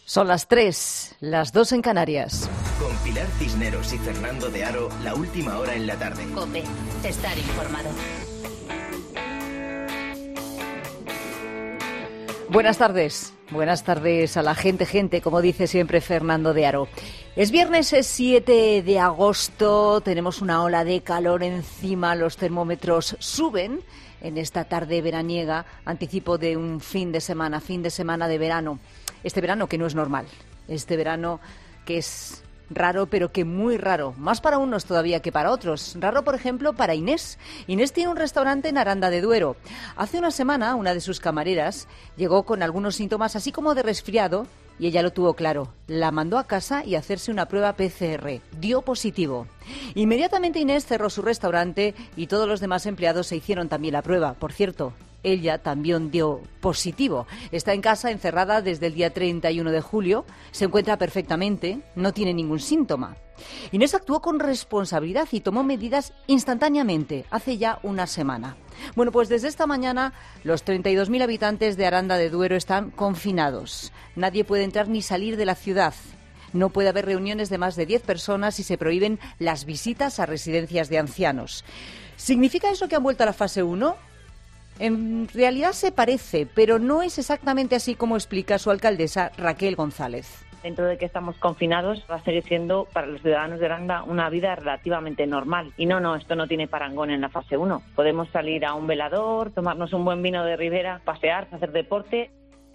Son las 3, las 2 en Canarias. Con Pilar Cisneros y Fernando de Aro, la última hora en la tarde. COPE, estar informado. Buenas tardes a la gente, como dice siempre Fernando de Aro. Es viernes, es 7 de agosto, tenemos una ola de calor encima, los termómetros suben en esta tarde veraniega, anticipo de un fin de semana de verano. Este verano que no es normal, este verano que es raro, pero que muy raro, más para unos todavía que para otros. Raro, por ejemplo, para Inés. Inés tiene un restaurante en Aranda de Duero. Hace una semana, una de sus camareras llegó con algunos síntomas así como de resfriado y ella lo tuvo claro. La mandó a casa y a hacerse una prueba PCR. Dio positivo. Inmediatamente Inés cerró su restaurante y todos los demás empleados se hicieron también la prueba. Por cierto, ella también dio positivo. Está en casa encerrada desde el día 31 de julio. Se encuentra perfectamente, no tiene ningún síntoma. Inés actuó con responsabilidad y tomó medidas instantáneamente, hace ya una semana. Bueno, pues desde esta mañana los 32.000 habitantes de Aranda de Duero están confinados. Nadie puede entrar ni salir de la ciudad. No puede haber reuniones de más de 10 personas y se prohíben las visitas a residencias de ancianos. ¿Significa eso que han vuelto a la fase 1? En realidad se parece, pero no es exactamente así como explica su alcaldesa Raquel González. Dentro de que estamos confinados, va a seguir siendo para los ciudadanos de Aranda una vida relativamente normal. Y esto no tiene parangón en la fase 1. Podemos salir a un velador, tomarnos un buen vino de ribera, pasear, hacer deporte.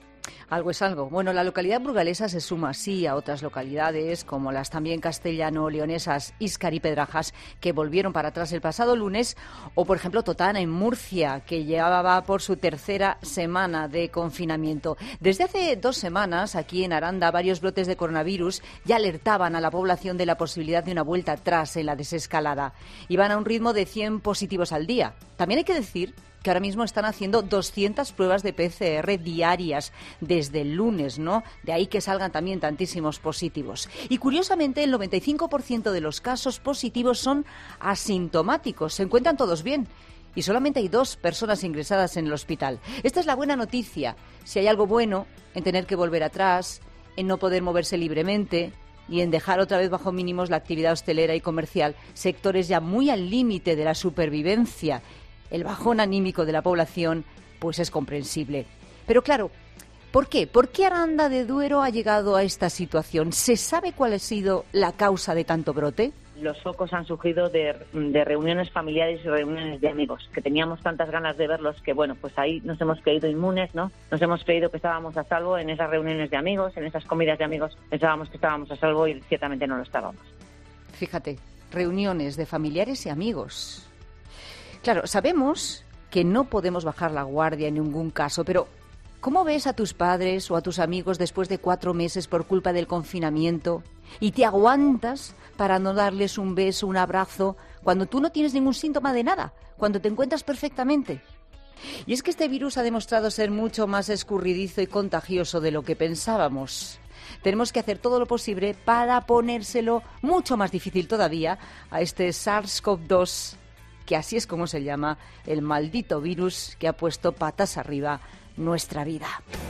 Algo es algo. Bueno, la localidad burgalesa se suma así a otras localidades, como las también castellano-leonesas Íscar y Pedrajas, que volvieron para atrás el pasado lunes, o por ejemplo Totana en Murcia, que llevaba por su tercera semana de confinamiento. Desde hace 2 semanas, aquí en Aranda, varios brotes de coronavirus ya alertaban a la población de la posibilidad de una vuelta atrás en la desescalada. Iban a un ritmo de 100 positivos al día. También hay que decir que ahora mismo están haciendo 200 pruebas de PCR diarias desde el lunes, ¿no? De ahí que salgan también tantísimos positivos. Y curiosamente, el 95% de los casos positivos son asintomáticos, se encuentran todos bien. Y solamente hay 2 personas ingresadas en el hospital. Esta es la buena noticia. Si hay algo bueno en tener que volver atrás, en no poder moverse libremente y en dejar otra vez bajo mínimos la actividad hostelera y comercial, sectores ya muy al límite de la supervivencia. El bajón anímico de la población, pues es comprensible. Pero claro, ¿por qué? ¿Por qué Aranda de Duero ha llegado a esta situación? ¿Se sabe cuál ha sido la causa de tanto brote? Los focos han surgido de reuniones familiares y reuniones de amigos, que teníamos tantas ganas de verlos que, pues ahí nos hemos creído inmunes, ¿no? Nos hemos creído que estábamos a salvo en esas reuniones de amigos, en esas comidas de amigos, pensábamos que estábamos a salvo y ciertamente no lo estábamos. Fíjate, reuniones de familiares y amigos. Claro, sabemos que no podemos bajar la guardia en ningún caso, pero ¿cómo ves a tus padres o a tus amigos después de 4 meses por culpa del confinamiento y te aguantas para no darles un beso, un abrazo, cuando tú no tienes ningún síntoma de nada, cuando te encuentras perfectamente? Y es que este virus ha demostrado ser mucho más escurridizo y contagioso de lo que pensábamos. Tenemos que hacer todo lo posible para ponérselo mucho más difícil todavía a este SARS-CoV-2, que así es como se llama el maldito virus que ha puesto patas arriba nuestra vida.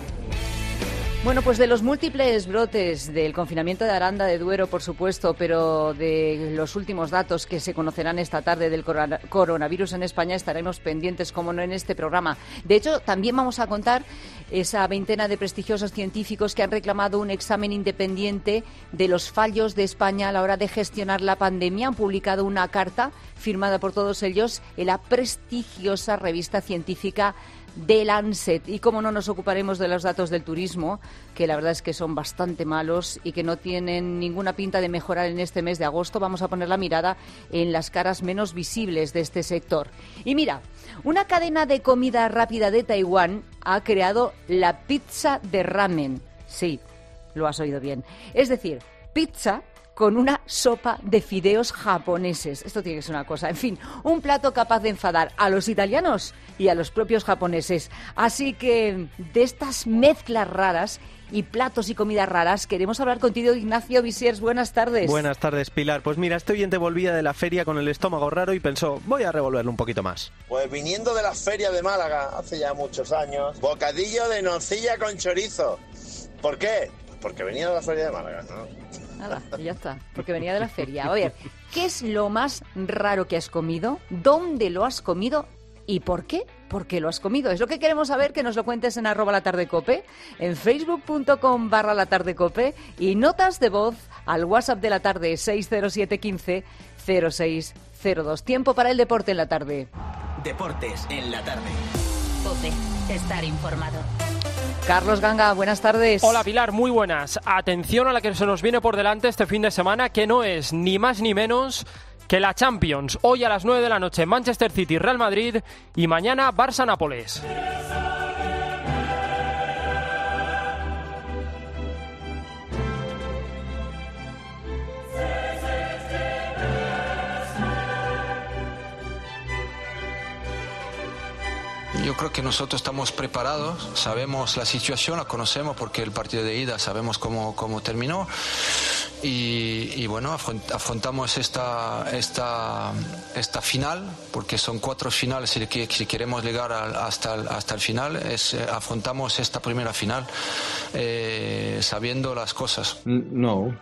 Bueno, pues de los múltiples brotes del confinamiento de Aranda de Duero, por supuesto, pero de los últimos datos que se conocerán esta tarde del coronavirus en España estaremos pendientes, como no, en este programa. De hecho, también vamos a contar esa veintena de prestigiosos científicos que han reclamado un examen independiente de los fallos de España a la hora de gestionar la pandemia. Han publicado una carta firmada por todos ellos en la prestigiosa revista científica The Lancet. Y cómo no nos ocuparemos de los datos del turismo, que la verdad es que son bastante malos y que no tienen ninguna pinta de mejorar en este mes de agosto. Vamos a poner la mirada en las caras menos visibles de este sector. Y mira, una cadena de comida rápida de Taiwán ha creado la pizza de ramen. Sí, lo has oído bien. Es decir, pizza con una sopa de fideos japoneses. Esto tiene que ser una cosa. En fin, un plato capaz de enfadar a los italianos y a los propios japoneses. Así que de estas mezclas raras y platos y comidas raras queremos hablar contigo, Ignacio Visiers. Buenas tardes. Buenas tardes, Pilar. Pues mira, este oyente volvía de la feria con el estómago raro y pensó, voy a revolverlo un poquito más. Pues viniendo de la feria de Málaga hace ya muchos años, bocadillo de nocilla con chorizo. ¿Por qué? porque venía de la Feria de Málaga, ¿no? Nada, y ya está, porque venía de la feria. A ver, ¿qué es lo más raro que has comido? ¿Dónde lo has comido? ¿Y por qué? ¿Por qué lo has comido? Es lo que queremos saber, que nos lo cuentes en @latardecope, en facebook.com/latardecope y notas de voz al WhatsApp de la tarde 607 15 0602. Tiempo para el deporte en la tarde. Deportes en la tarde. COPE. Estar informado. Carlos Ganga, buenas tardes. Hola Pilar, muy buenas. Atención a la que se nos viene por delante este fin de semana, que no es ni más ni menos que la Champions. Hoy a las 9 de la noche Manchester City, Real Madrid y mañana Barça-Nápoles. Yo creo que nosotros estamos preparados, sabemos la situación, la conocemos porque el partido de ida sabemos cómo terminó y bueno, afrontamos esta final, porque son 4 finales y si queremos llegar hasta el final, afrontamos esta primera final sabiendo las cosas. No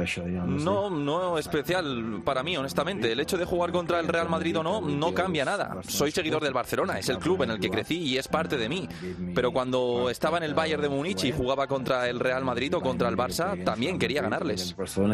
especial para mí, honestamente. El hecho de jugar contra el Real Madrid o no cambia nada. Soy seguidor del Barcelona, es el club en el que crecí y es parte de mí. Pero cuando estaba en el Bayern de Múnich y jugaba contra el Real Madrid o contra el Barça, también quería ganarles.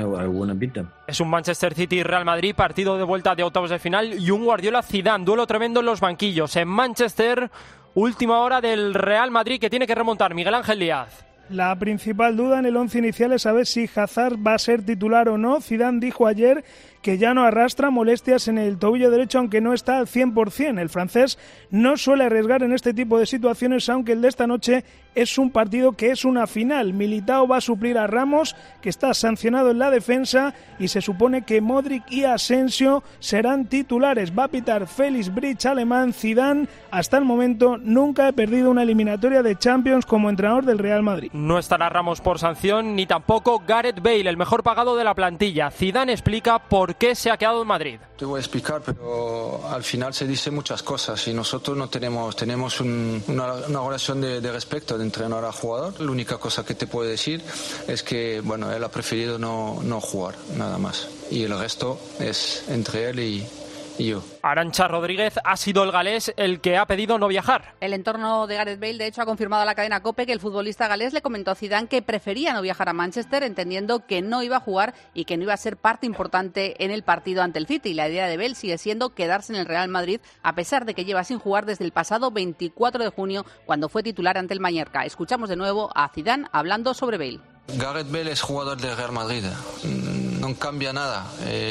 Es un Manchester City-Real Madrid, partido de vuelta de octavos de final, y un Guardiola-Zidane, duelo tremendo en los banquillos. En Manchester, última hora del Real Madrid que tiene que remontar. Miguel Ángel Díaz. La principal duda en el once inicial es saber si Hazard va a ser titular o no. Zidane dijo ayer que ya no arrastra molestias en el tobillo derecho, aunque no está al 100%. El francés no suele arriesgar en este tipo de situaciones, aunque el de esta noche es un partido que es una final. Militao va a suplir a Ramos, que está sancionado en la defensa, y se supone que Modric y Asensio serán titulares. Va a pitar Félix Bridge, alemán. Zidane, hasta el momento, nunca ha perdido una eliminatoria de Champions como entrenador del Real Madrid. No estará Ramos por sanción, ni tampoco Gareth Bale, el mejor pagado de la plantilla. Zidane explica por qué se ha quedado en Madrid. Te voy a explicar, pero al final se dice muchas cosas y nosotros no tenemos una relación de respeto de entrenador a jugador. La única cosa que te puedo decir es que bueno, él ha preferido no jugar, nada más. Y el resto es entre él y yo. Arantxa Rodríguez, ha sido el galés el que ha pedido no viajar. El entorno de Gareth Bale, de hecho, ha confirmado a la cadena COPE que el futbolista galés le comentó a Zidane que prefería no viajar a Manchester, entendiendo que no iba a jugar y que no iba a ser parte importante en el partido ante el City. La idea de Bale sigue siendo quedarse en el Real Madrid, a pesar de que lleva sin jugar desde el pasado 24 de junio, cuando fue titular ante el Mallorca. Escuchamos de nuevo a Zidane hablando sobre Bale. Gareth Bale es jugador del Real Madrid, no cambia nada,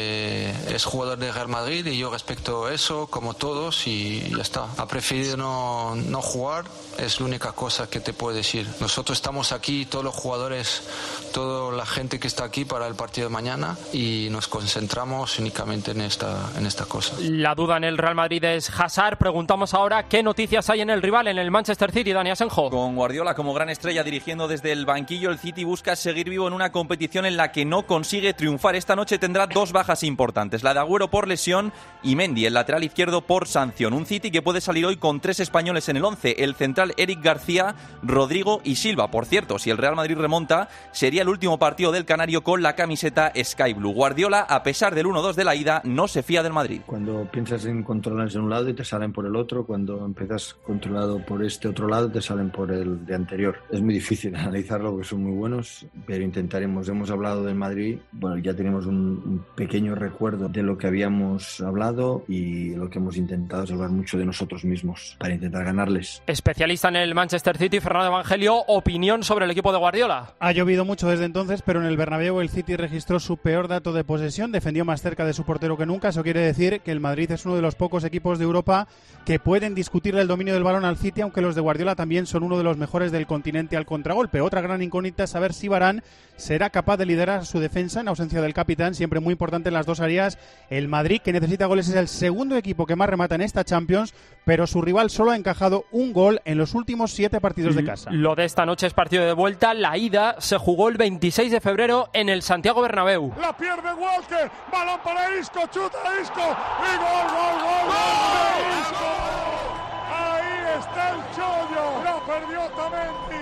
es jugador del Real Madrid y yo respeto eso como todos y ya está. Ha preferido no jugar, es la única cosa que te puedo decir. Nosotros estamos aquí, todos los jugadores, toda la gente que está aquí para el partido de mañana y nos concentramos únicamente en esta cosa. La duda en el Real Madrid es Hazard. Preguntamos ahora qué noticias hay en el rival, en el Manchester City. Dani Asenjo. Con Guardiola como gran estrella dirigiendo desde el banquillo, el City busca seguir vivo en una competición en la que no consigue triunfar. Esta noche tendrá 2 bajas importantes, la de Agüero por lesión y Mendy, el lateral izquierdo, por sanción. Un City que puede salir hoy con 3 españoles en el 11, el central Eric García, Rodrigo y Silva. Por cierto, si el Real Madrid remonta, sería el último partido del canario con la camiseta Sky Blue. Guardiola, a pesar del 1-2 de la ida, no se fía del Madrid. Cuando piensas en controlarse en un lado y te salen por el otro, cuando empiezas controlado por este otro lado te salen por el de anterior. Es muy difícil analizarlo porque son muy buenos, pero intentaremos. Hemos hablado del Madrid, bueno, ya tenemos un pequeño recuerdo de lo que habíamos hablado y lo que hemos intentado es hablar mucho de nosotros mismos para intentar ganarles. Especialista en el Manchester City, Fernando Evangelio, opinión sobre el equipo de Guardiola. Ha llovido mucho desde entonces, pero en el Bernabéu el City registró su peor dato de posesión, defendió más cerca de su portero que nunca. Eso quiere decir que el Madrid es uno de los pocos equipos de Europa que pueden discutirle el dominio del balón al City, aunque los de Guardiola también son uno de los mejores del continente al contragolpe. Otra gran incógnita es saber si Varane será capaz de liderar su defensa en ausencia del capitán, siempre muy importante en las dos áreas. El Madrid, que necesita goles, es el segundo equipo que más remata en esta Champions, pero su rival solo ha encajado un gol en los últimos 7 partidos de casa. Lo de esta noche es partido de vuelta. La ida se jugó el 26 de febrero en el Santiago Bernabéu. La pierde Walker, balón para Isco, chuta Isco y gol. Ahí está el chollo, la perdió Otamendi.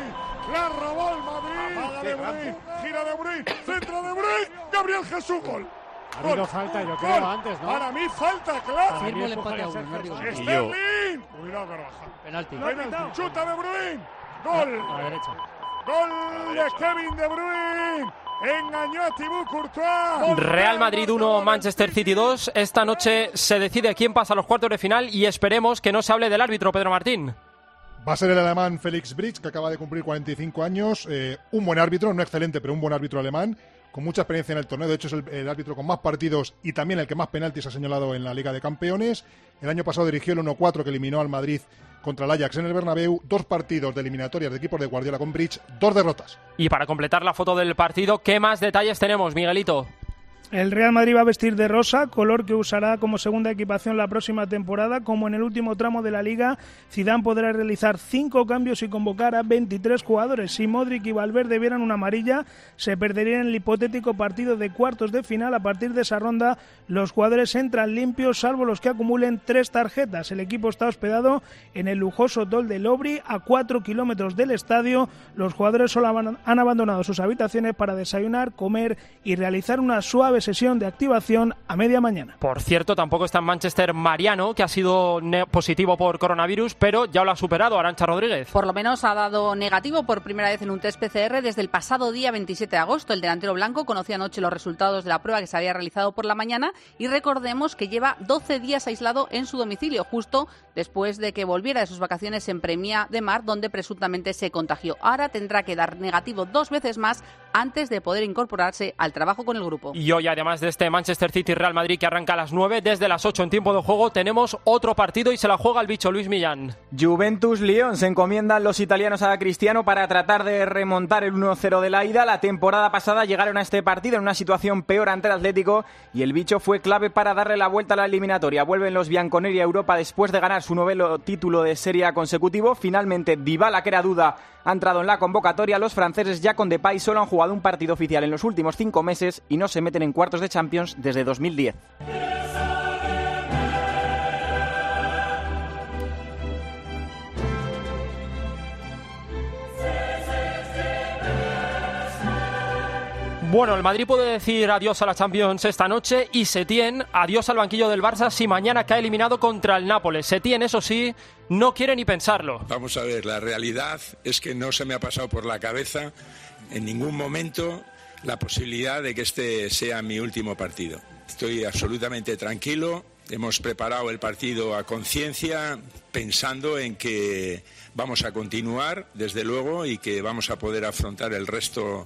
La robó el Madrid. De Bruyne, gira de Bruyne, centro de Bruyne, Gabriel Jesús, gol. Ha habido falta, yo creo, antes, ¿no? Para mí falta, claro. Firmo el empate a uno, no digo nada. Sterling. Cuidado, Carvajal. Penalti. Chuta de Bruyne. Gol. A la derecha. Gol de Kevin De Bruyne. Engañó a Thibaut Courtois. Real Madrid 1, Manchester City 2. Esta noche se decide quién pasa a los cuartos de final y esperemos que no se hable del árbitro, Pedro Martín. Va a ser el alemán Felix Britz, que acaba de cumplir 45 años. Un buen árbitro, no excelente, pero un buen árbitro alemán, con mucha experiencia en el torneo. De hecho, es el árbitro con más partidos y también el que más penaltis ha señalado en la Liga de Campeones. El año pasado dirigió el 1-4 que eliminó al Madrid contra el Ajax en el Bernabéu. 2 partidos de eliminatorias de equipos de Guardiola con Britz, 2 derrotas. Y para completar la foto del partido, ¿qué más detalles tenemos, Miguelito? El Real Madrid va a vestir de rosa, color que usará como segunda equipación la próxima temporada. Como en el último tramo de la Liga, Zidane podrá realizar 5 cambios y convocar a 23 jugadores. Si Modric y Valverde vieran una amarilla, se perderían el hipotético partido de cuartos de final. A partir de esa ronda, los jugadores entran limpios, salvo los que acumulen 3 tarjetas. El equipo está hospedado en el lujoso Hotel de Lobry, a 4 kilómetros del estadio. Los jugadores solo han abandonado sus habitaciones para desayunar, comer y realizar una suave sesión de activación a media mañana. Por cierto, tampoco está en Manchester Mariano, que ha sido positivo por coronavirus, pero ya lo ha superado. Arantxa Rodríguez. Por lo menos ha dado negativo por primera vez en un test PCR desde el pasado día 27 de agosto. El delantero blanco conocía anoche los resultados de la prueba que se había realizado por la mañana y recordemos que lleva 12 días aislado en su domicilio, justo después de que volviera de sus vacaciones en Premià de Mar, donde presuntamente se contagió. Ahora tendrá que dar negativo 2 veces más antes de poder incorporarse al trabajo con el grupo. Y hoy, además de este Manchester City-Real Madrid que arranca a las 9, desde las 8 en tiempo de juego, tenemos otro partido y se la juega el bicho Luis Millán. Juventus-Lyon. Se encomiendan los italianos a Cristiano para tratar de remontar el 1-0 de la ida. La temporada pasada llegaron a este partido en una situación peor ante el Atlético y el bicho fue clave para darle la vuelta a la eliminatoria. Vuelven los bianconeri a Europa después de ganar su 9º título de Serie A consecutivo. Finalmente, Dybala, que era duda, ha entrado en la convocatoria. Los franceses, ya con Depay, solo han jugado un partido oficial en los últimos 5 meses y no se meten en cuartos de Champions desde 2010. Bueno, el Madrid puede decir adiós a la Champions esta noche y Setién adiós al banquillo del Barça si mañana cae eliminado contra el Nápoles. Setién, eso sí, no quiere ni pensarlo. Vamos a ver, la realidad es que no se me ha pasado por la cabeza en ningún momento la posibilidad de que este sea mi último partido. Estoy absolutamente tranquilo, hemos preparado el partido a conciencia, pensando en que vamos a continuar, desde luego, y que vamos a poder afrontar el resto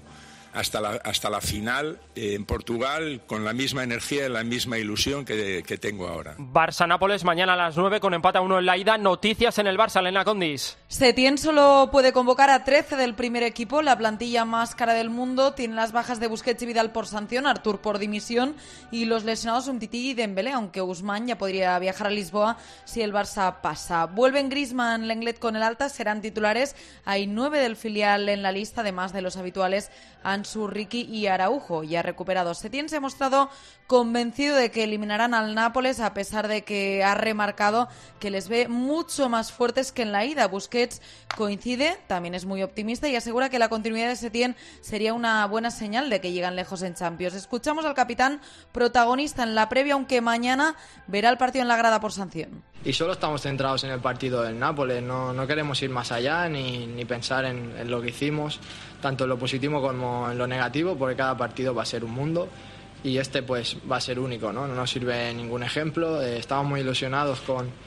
hasta la final en Portugal con la misma energía y la misma ilusión que tengo ahora. Barça-Nápoles mañana a las 9 con empate a 1 en la ida. Noticias en el Barça, Elena Condis. Setién solo puede convocar a 13 del primer equipo, la plantilla más cara del mundo. Tiene las bajas de Busquets y Vidal por sanción, Artur por dimisión y los lesionados Umtiti y Dembélé, aunque Ousmane ya podría viajar a Lisboa si el Barça pasa. Vuelven Griezmann, Lenglet con el alta, serán titulares. Hay 9 del filial en la lista, además de los habituales Ansu, Ricky y Araujo, ya recuperados. Setién se ha mostrado convencido de que eliminarán al Nápoles, a pesar de que ha remarcado que les ve mucho más fuertes que en la ida. Busquets coincide, también es muy optimista y asegura que la continuidad de Setién sería una buena señal de que llegan lejos en Champions. Escuchamos al capitán protagonista en la previa, aunque mañana verá el partido en la grada por sanción. Y solo estamos centrados en el partido del Nápoles, no queremos ir más allá ni pensar en lo que hicimos, tanto en lo positivo como en lo negativo, porque cada partido va a ser un mundo y este pues va a ser único, no nos sirve ningún ejemplo. Estamos muy ilusionados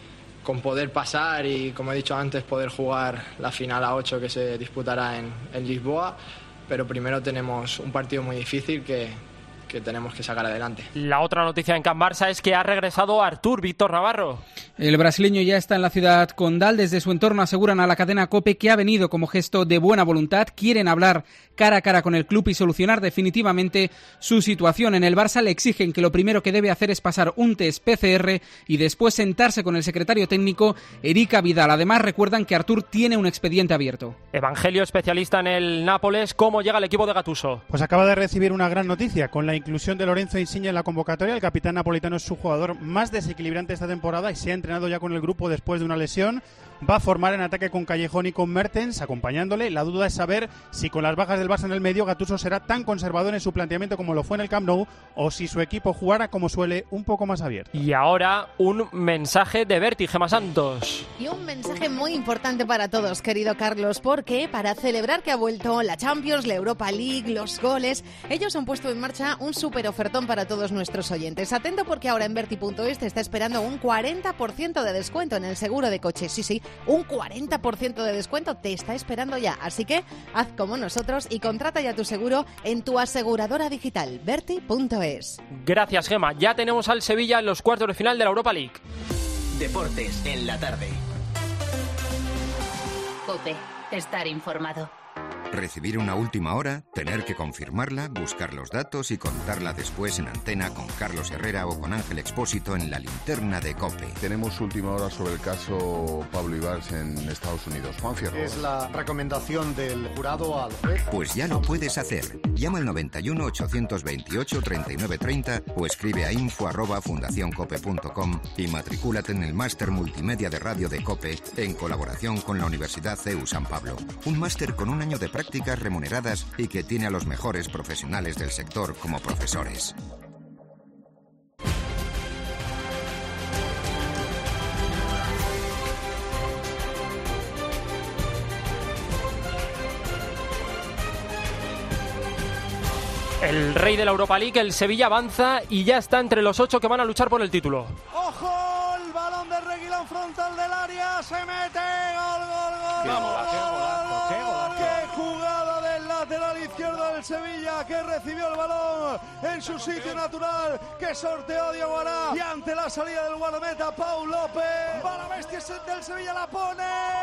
con poder pasar y, como he dicho antes, poder jugar la final a 8 que se disputará en Lisboa, pero primero tenemos un partido muy difícil que tenemos que sacar adelante. La otra noticia en Can Barça es que ha regresado Artur, Víctor Navarro. El brasileño ya está en la ciudad condal. Desde su entorno aseguran a la cadena COPE que ha venido como gesto de buena voluntad. Quieren hablar cara a cara con el club y solucionar definitivamente su situación. En el Barça le exigen que lo primero que debe hacer es pasar un test PCR y después sentarse con el secretario técnico Erika Vidal. Además, recuerdan que Artur tiene un expediente abierto. Evangelio, especialista en el Nápoles. ¿Cómo llega el equipo de Gattuso? Pues acaba de recibir una gran noticia. Con la inclusión de Lorenzo Insigne en la convocatoria, el capitán napolitano es su jugador más desequilibrante esta temporada y se ha entrenado entrenado ya con el grupo después de una lesión. Va a formar en ataque con Callejón y con Mertens, acompañándole. La duda es saber si con las bajas del Barça en el medio, Gattuso será tan conservador en su planteamiento como lo fue en el Camp Nou, o si su equipo jugará como suele, un poco más abierto. Y ahora un mensaje de Berti, Gemma Santos. Y un mensaje muy importante para todos, querido Carlos, porque para celebrar que ha vuelto la Champions, la Europa League, los goles, ellos han puesto en marcha un súper ofertón para todos nuestros oyentes. Atento, porque ahora en Berti.es te está esperando un 40% de descuento en el seguro de coche. Sí, un 40% de descuento te está esperando ya. Así que haz como nosotros y contrata ya tu seguro en tu aseguradora digital, Berti.es. Gracias, Gemma. Ya tenemos al Sevilla en los cuartos de final de la Europa League. Deportes en la tarde. COPE. Estar informado. Recibir una última hora, tener que confirmarla, buscar los datos y contarla después en antena con Carlos Herrera o con Ángel Expósito en la linterna de COPE. Tenemos última hora sobre el caso Pablo Ibarz en Estados Unidos. Juan Fierro. Es la recomendación del jurado al juez. Pues ya lo puedes hacer. Llama al 91 828 3930 o escribe a info@fundacioncope.com y matricúlate en el máster multimedia de radio de COPE en colaboración con la Universidad CEU San Pablo. Un máster con un año de prácticas remuneradas y que tiene a los mejores profesionales del sector como profesores. El rey de la Europa League, el Sevilla, avanza y ya está entre los 8 que van a luchar por el título. ¡Ojo! El balón de Reguilón frontal del área. Se mete. ¡Gol, gol, gol! ¡Qué golazo! ¡Qué jugada del lateral izquierdo del Sevilla, que recibió el balón en su sitio natural, que sorteó Diego Ará, y ante la salida del guardameta Pau López, va la bestia del Sevilla, la pone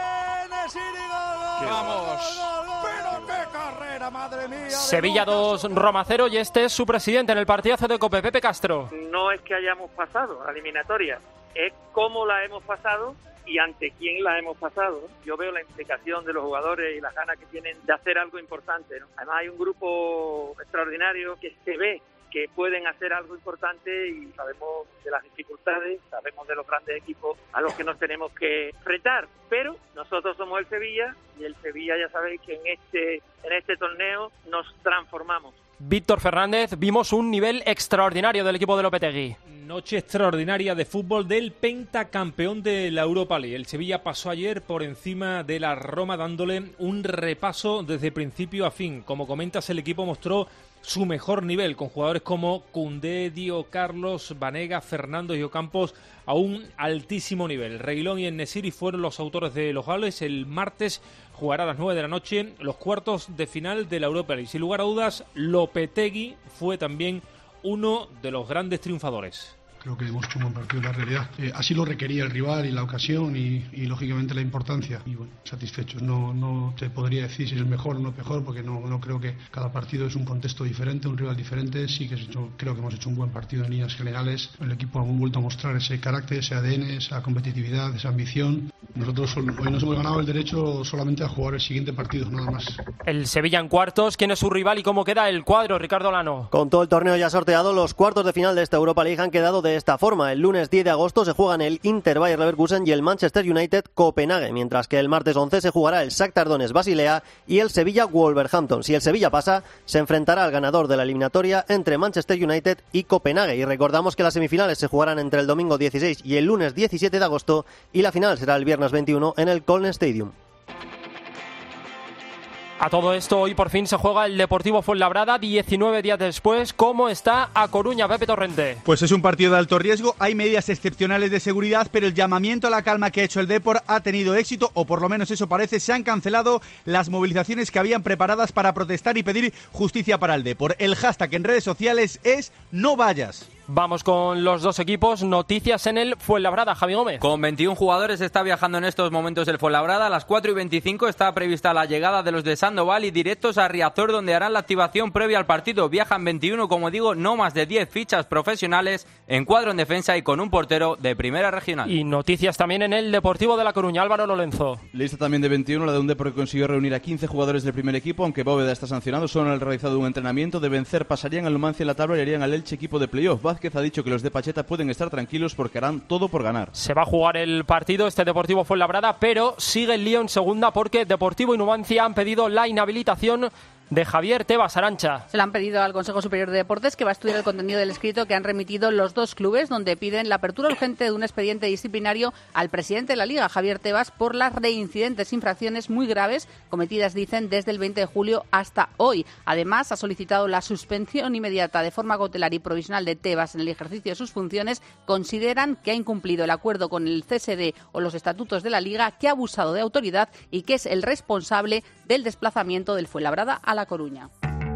Nesiri. ¡Gol! ¡Vamos! ¡Pero qué carrera, madre mía! Sevilla 2, Roma 0, y este es su presidente en el partidazo de COPE, Pepe Castro. No es que hayamos pasado a la eliminatoria, es cómo la hemos pasado y ante quién la hemos pasado. Yo veo la implicación de los jugadores y las ganas que tienen de hacer algo importante, ¿no? Además hay un grupo extraordinario que se ve que pueden hacer algo importante y sabemos de las dificultades, sabemos de los grandes equipos a los que nos tenemos que enfrentar, pero nosotros somos el Sevilla y el Sevilla ya sabéis que en este torneo nos transformamos. Víctor Fernández, vimos un nivel extraordinario del equipo de Lopetegui. Noche extraordinaria de fútbol del pentacampeón de la Europa League. El Sevilla pasó ayer por encima de la Roma dándole un repaso desde principio a fin. Como comentas, el equipo mostró su mejor nivel con jugadores como Koundé, Dio Carlos, Banega, Fernando y Ocampos a un altísimo nivel. Reguilón y En-Nesyri fueron los autores de los goles. El martes jugará a las 9 de la noche los cuartos de final de la Europa League. Sin lugar a dudas, Lopetegui fue también uno de los grandes triunfadores. Creo que hemos hecho un buen partido, la realidad. Así lo requería el rival y la ocasión y lógicamente la importancia. Y bueno, satisfechos. No te podría decir si es el mejor o no mejor, porque no creo que cada partido es un contexto diferente, un rival diferente. Sí que creo que hemos hecho un buen partido en líneas generales. El equipo ha vuelto a mostrar ese carácter, ese ADN, esa competitividad, esa ambición. Nosotros hoy nos hemos ganado el derecho solamente a jugar el siguiente partido, nada más. El Sevilla en cuartos. ¿Quién es su rival y cómo queda el cuadro, Ricardo Lano? Con todo el torneo ya sorteado, los cuartos de final de esta Europa League han quedado de esta forma. El lunes 10 de agosto se juegan el Inter Bayer Leverkusen y el Manchester United Copenhague, mientras que el martes 11 se jugará el Shakhtar Donetsk Basilea y el Sevilla Wolverhampton. Si el Sevilla pasa, se enfrentará al ganador de la eliminatoria entre Manchester United y Copenhague. Y recordamos que las semifinales se jugarán entre el domingo 16 y el lunes 17 de agosto y la final será el viernes 21 en el Colne Stadium. A todo esto, hoy por fin se juega el Deportivo Fuenlabrada 19 días después. ¿Cómo está A Coruña, Pepe Torrente? Pues es un partido de alto riesgo, hay medidas excepcionales de seguridad, pero el llamamiento a la calma que ha hecho el Depor ha tenido éxito, o por lo menos eso parece. Se han cancelado las movilizaciones que habían preparadas para protestar y pedir justicia para el Depor. El hashtag en redes sociales es ¡no vayas! Vamos con los dos equipos. Noticias en el Fuenlabrada, Javi Gómez. Con 21 jugadores está viajando en estos momentos el Fuenlabrada. A las 4:25 está prevista la llegada de los de Sandoval y directos a Riazor, donde harán la activación previa al partido. Viajan 21, como digo, no más de 10 fichas profesionales en cuadro en defensa y con un portero de primera regional. Y noticias también en el Deportivo de La Coruña, Álvaro Lorenzo. Lista también de 21, la de un Depor que consiguió reunir a 15 jugadores del primer equipo, aunque Bóveda está sancionado. Solo han realizado un entrenamiento. De vencer pasarían al Numancia en la tabla y harían al Elche equipo de playoff. Vázquez ha dicho que los de Pacheta pueden estar tranquilos porque harán todo por ganar. Se va a jugar el partido este Deportivo Fuenlabrada, pero sigue el lío en segunda porque Deportivo y Numancia han pedido la inhabilitación de Javier Tebas. Arancha. Se lo han pedido al Consejo Superior de Deportes, que va a estudiar el contenido del escrito que han remitido los dos clubes, donde piden la apertura urgente de un expediente disciplinario al presidente de la Liga, Javier Tebas, por las reincidentes infracciones muy graves cometidas, dicen, desde el 20 de julio hasta hoy. Además, ha solicitado la suspensión inmediata de forma cautelar y provisional de Tebas en el ejercicio de sus funciones. Consideran que ha incumplido el acuerdo con el CSD o los estatutos de la Liga, que ha abusado de autoridad y que es el responsable del desplazamiento del Fuenlabrada a La Coruña.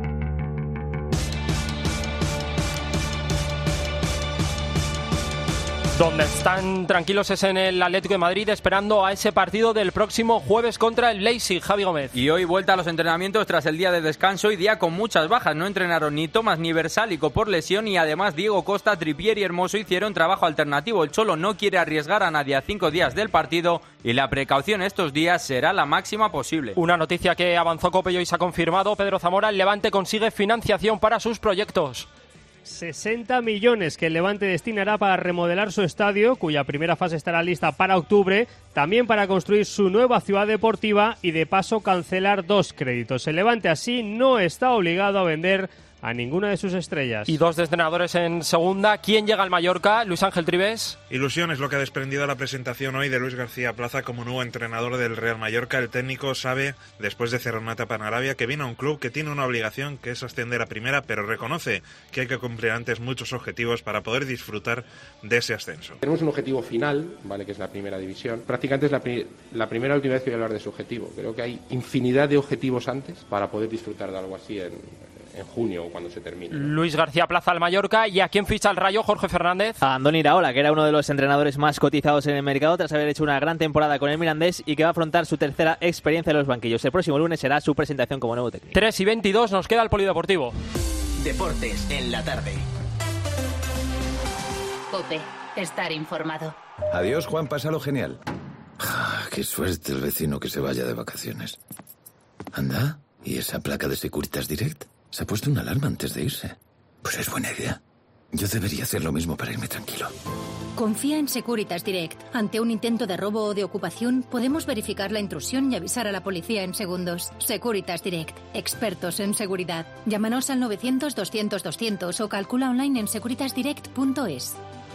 Donde están tranquilos es en el Atlético de Madrid, esperando a ese partido del próximo jueves contra el Leipzig. Javi Gómez. Y hoy vuelta a los entrenamientos tras el día de descanso y día con muchas bajas. No entrenaron ni Tomás ni Versálico por lesión, y además Diego Costa, Trippier y Hermoso hicieron trabajo alternativo. El Cholo no quiere arriesgar a nadie a 5 días del partido y la precaución estos días será la máxima posible. Una noticia que avanzó COPE y hoy se ha confirmado. Pedro Zamora, el Levante consigue financiación para sus proyectos. 60 millones que el Levante destinará para remodelar su estadio, cuya primera fase estará lista para octubre, también para construir su nueva ciudad deportiva y de paso cancelar 2 créditos. El Levante así no está obligado a vender a ninguna de sus estrellas. Y 2 entrenadores en segunda. ¿Quién llega al Mallorca? Luis Ángel Trives. Ilusión es lo que ha desprendido la presentación hoy de Luis García Plaza como nuevo entrenador del Real Mallorca. El técnico sabe, después de cerrar una etapa en Arabia, que viene a un club que tiene una obligación, que es ascender a primera, pero reconoce que hay que cumplir antes muchos objetivos para poder disfrutar de ese ascenso. Tenemos un objetivo final, vale, que es la primera división. Prácticamente es la primera última vez que voy a hablar de su objetivo. Creo que hay infinidad de objetivos antes para poder disfrutar de algo así en junio o cuando se termine. Luis García Plaza al Mallorca. ¿Y a quién ficha el Rayo? Jorge Fernández. A Andoni Iraola, que era uno de los entrenadores más cotizados en el mercado tras haber hecho una gran temporada con el Mirandés y que va a afrontar su tercera experiencia en los banquillos. El próximo lunes será su presentación como nuevo técnico. 3:22, nos queda el polideportivo. Deportes en la tarde. COPE, estar informado. Adiós, Juan, pásalo genial. Qué suerte el vecino que se vaya de vacaciones. Anda, ¿y esa placa de Securitas Direct? Se ha puesto una alarma antes de irse. Pues es buena idea. Yo debería hacer lo mismo para irme tranquilo. Confía en Securitas Direct. Ante un intento de robo o de ocupación, podemos verificar la intrusión y avisar a la policía en segundos. Securitas Direct. Expertos en seguridad. Llámanos al 900-200-200 o calcula online en securitasdirect.es.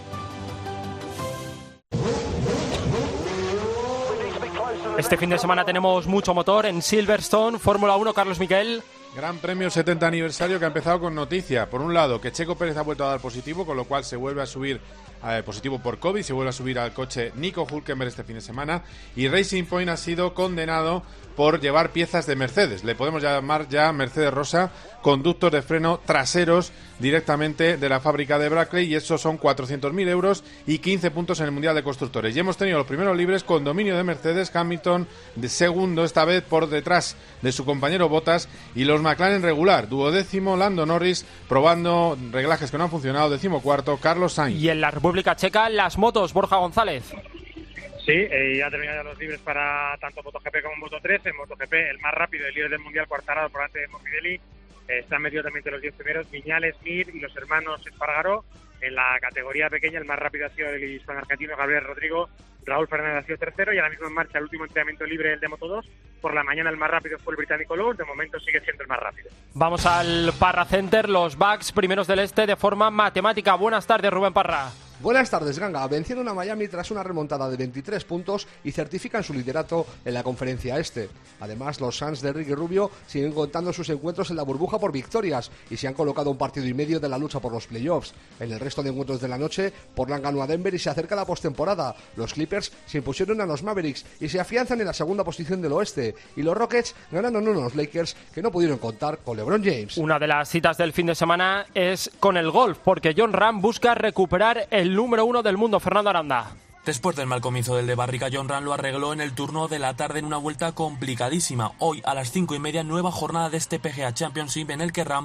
Este fin de semana tenemos mucho motor en Silverstone, Fórmula 1, Carlos Miquel. Gran Premio 70 aniversario que ha empezado con noticia. Por un lado, que Checo Pérez ha vuelto a dar positivo, con lo cual se vuelve a subir positivo por COVID, se vuelve a subir al coche Nico Hülkenberg este fin de semana. Y Racing Point ha sido condenado por llevar piezas de Mercedes. Le podemos llamar ya Mercedes Rosa, conductos de freno traseros directamente de la fábrica de Brackley, y esos son 400.000 euros y 15 puntos en el Mundial de Constructores. Y hemos tenido los primeros libres con dominio de Mercedes, Hamilton de segundo, esta vez por detrás de su compañero Bottas, y los McLaren regular, duodécimo Lando Norris, probando reglajes que no han funcionado, 14º Carlos Sainz. Y en la República Checa, las motos, Borja González. Sí, ya terminaron los libres para tanto MotoGP como Moto3. En MotoGP, el más rápido, el líder del Mundial, Quartararo por delante de Morbidelli. Están metidos también entre los 10 primeros Viñales, Mir y los hermanos Espargaró. En la categoría pequeña, el más rápido ha sido el hispano-argentino Gabriel Rodrigo. Raúl Fernández ha sido tercero y ahora mismo en marcha el último entrenamiento libre, el de Moto2. Por la mañana el más rápido fue el británico Lowe, de momento sigue siendo el más rápido. Vamos al Parra Center, los Bucks, primeros del este de forma matemática. Buenas tardes, Rubén Parra. Buenas tardes, Ganga. Vencieron a Miami tras una remontada de 23 puntos y certifican su liderato en la conferencia este. Además, los Suns de Ricky Rubio siguen contando sus encuentros en la burbuja por victorias y se han colocado un partido y medio de la lucha por los playoffs. En el resto de encuentros de la noche, Portland ganó a Denver y se acerca la postemporada. Los Clippers se impusieron a los Mavericks y se afianzan en la segunda posición del oeste. Y los Rockets ganaron a unos Lakers que no pudieron contar con LeBron James. Una de las citas del fin de semana es con el golf, porque Jon Rahm busca recuperar el número 1 del mundo, Fernando Aranda. Después del mal comienzo del de Barrica, Jon Rahm lo arregló en el turno de la tarde en una vuelta complicadísima. Hoy a las 5:30, nueva jornada de este PGA Championship en el que Rahm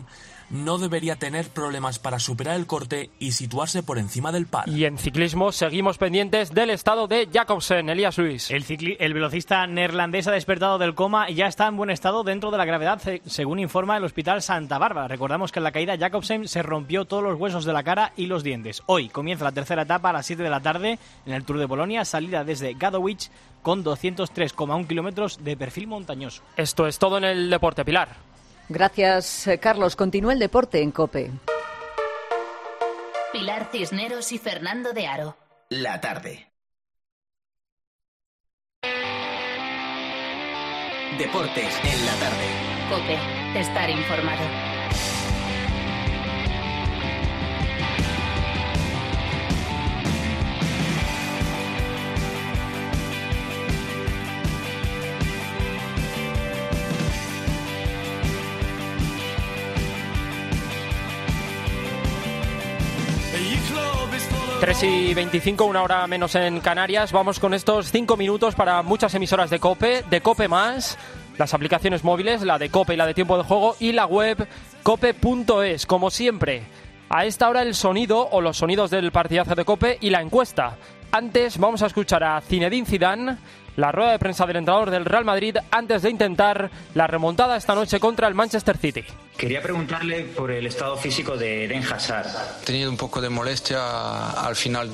no debería tener problemas para superar el corte y situarse por encima del par. Y en ciclismo seguimos pendientes del estado de Jacobsen. Elías Luis. El velocista neerlandés ha despertado del coma y ya está en buen estado dentro de la gravedad, según informa el Hospital Santa Bárbara. Recordamos que en la caída Jacobsen se rompió todos los huesos de la cara y los dientes. Hoy comienza la tercera etapa a las 7 de la tarde en el Tour de Polonia, salida desde Gadowicz con 203,1 kilómetros de perfil montañoso. Esto es todo en el deporte, Pilar. Gracias, Carlos. Continúa el deporte en COPE. Pilar Cisneros y Fernando de Aro. La tarde. Deportes en la tarde. COPE. Estar informado. Tres y 25, una hora menos en Canarias. Vamos con estos 5 minutos para muchas emisoras de COPE más, las aplicaciones móviles, la de COPE y la de Tiempo de Juego, y la web cope.es. Como siempre, a esta hora el sonido o los sonidos del partidazo de COPE y la encuesta. Antes vamos a escuchar a Zinedine Zidane, la rueda de prensa del entrenador del Real Madrid antes de intentar la remontada esta noche contra el Manchester City. Quería preguntarle por el estado físico de Eden Hazard. He tenido un poco de molestia al final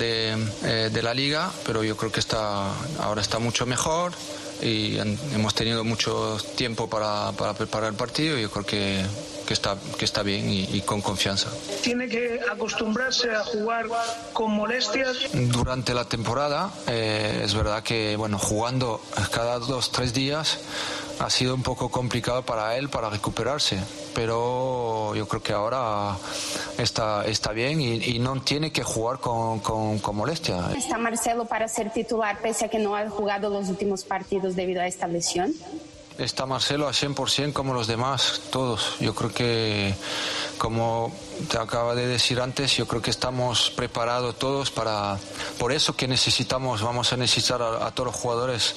de la liga, pero yo creo que ahora está mucho mejor y hemos tenido mucho tiempo para preparar el partido y yo creo que está bien y con confianza. ¿Tiene que acostumbrarse a jugar con molestias? Durante la temporada es verdad que jugando cada 2-3 días ha sido un poco complicado para él para recuperarse, pero yo creo que ahora está bien y no tiene que jugar con molestia. ¿Está Marcelo para ser titular pese a que no ha jugado los últimos partidos debido a esta lesión? Está Marcelo a 100% como los demás, todos. Yo creo que, como te acaba de decir antes, yo creo que estamos preparados todos por eso que vamos a necesitar a todos los jugadores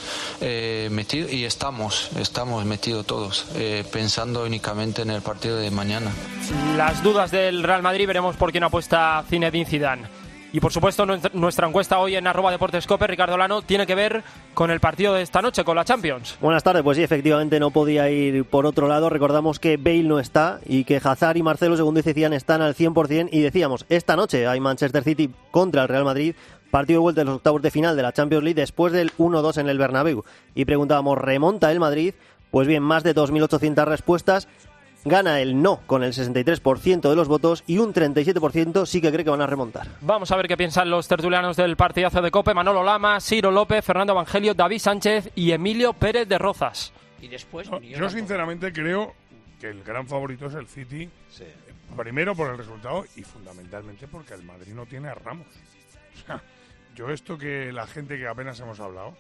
metidos y estamos metidos todos, pensando únicamente en el partido de mañana. Las dudas del Real Madrid, veremos por quién apuesta Zinedine Zidane. Y por supuesto nuestra encuesta hoy en @DeportesCope, Ricardo Lano, tiene que ver con el partido de esta noche, con la Champions. Buenas tardes, pues sí, efectivamente no podía ir por otro lado. Recordamos que Bale no está y que Hazard y Marcelo, según decían, están al 100%. Y decíamos, esta noche hay Manchester City contra el Real Madrid, partido de vuelta en los octavos de final de la Champions League después del 1-2 en el Bernabéu. Y preguntábamos, ¿remonta el Madrid? Pues bien, más de 2.800 respuestas. Gana el no con el 63% de los votos y un 37% sí que cree que van a remontar. Vamos a ver qué piensan los tertulianos del partidazo de COPE. Manolo Lama, Ciro López, Fernando Evangelio, David Sánchez y Emilio Pérez de Rozas. Y después, yo sinceramente creo que el gran favorito es el City. Sí. Primero por el resultado y fundamentalmente porque el Madrid no tiene a Ramos. O sea, yo esto que la gente que apenas hemos hablado,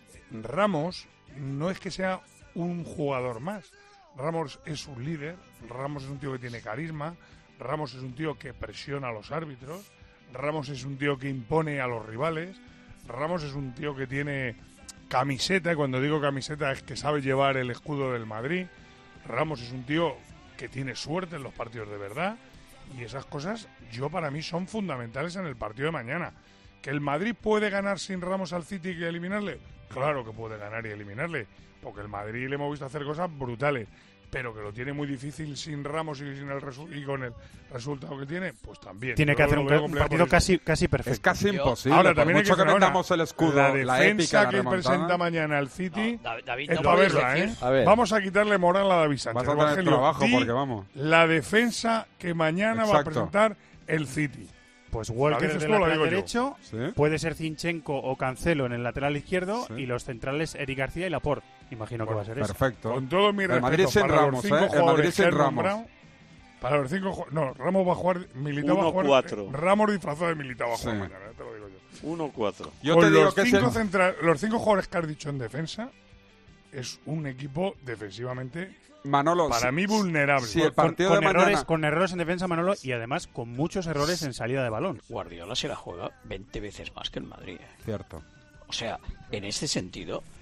Ramos no es que sea un jugador más. Ramos es un líder, Ramos es un tío que tiene carisma, Ramos es un tío que presiona a los árbitros, Ramos es un tío que impone a los rivales, Ramos es un tío que tiene camiseta, y cuando digo camiseta es que sabe llevar el escudo del Madrid, Ramos es un tío que tiene suerte en los partidos de verdad, y esas cosas para mí son fundamentales en el partido de mañana. ¿Que el Madrid puede ganar sin Ramos al City y eliminarle? Claro que puede ganar y eliminarle, porque el Madrid le hemos visto hacer cosas brutales, pero que lo tiene muy difícil sin Ramos y con el resultado que tiene, pues también. Tiene que hacer un partido casi perfecto. Es casi imposible. Ahora también hay que vendamos el escudo, la defensa que presenta mañana el City es para verla, ¿eh? Vamos a quitarle moral a David Sánchez. Vas a tener trabajo porque vamos. La defensa que mañana va a presentar el City. Pues Walker del lateral derecho, puede ser Zinchenko o Cancelo en el lateral izquierdo y los centrales Eric García y Laporte. Imagino que va a ser eso. Perfecto. Con todo mi respeto Madrid sin para Ramos, los 5 jugadores que han Ramos. nombrado, para los 5 no, Ramos va a jugar, Militao va a jugar, 1-4. Ramos disfrazado de Militao va a jugar mañana, te lo digo yo. 1-4. Yo te digo que los 5 jugadores que has dicho en defensa es un equipo defensivamente Manolo, para mí vulnerable. Si el partido con errores en defensa, Manolo, y además con muchos errores en salida de balón. Guardiola se la juega 20 veces más que el Madrid. Cierto. O sea, en este sentido,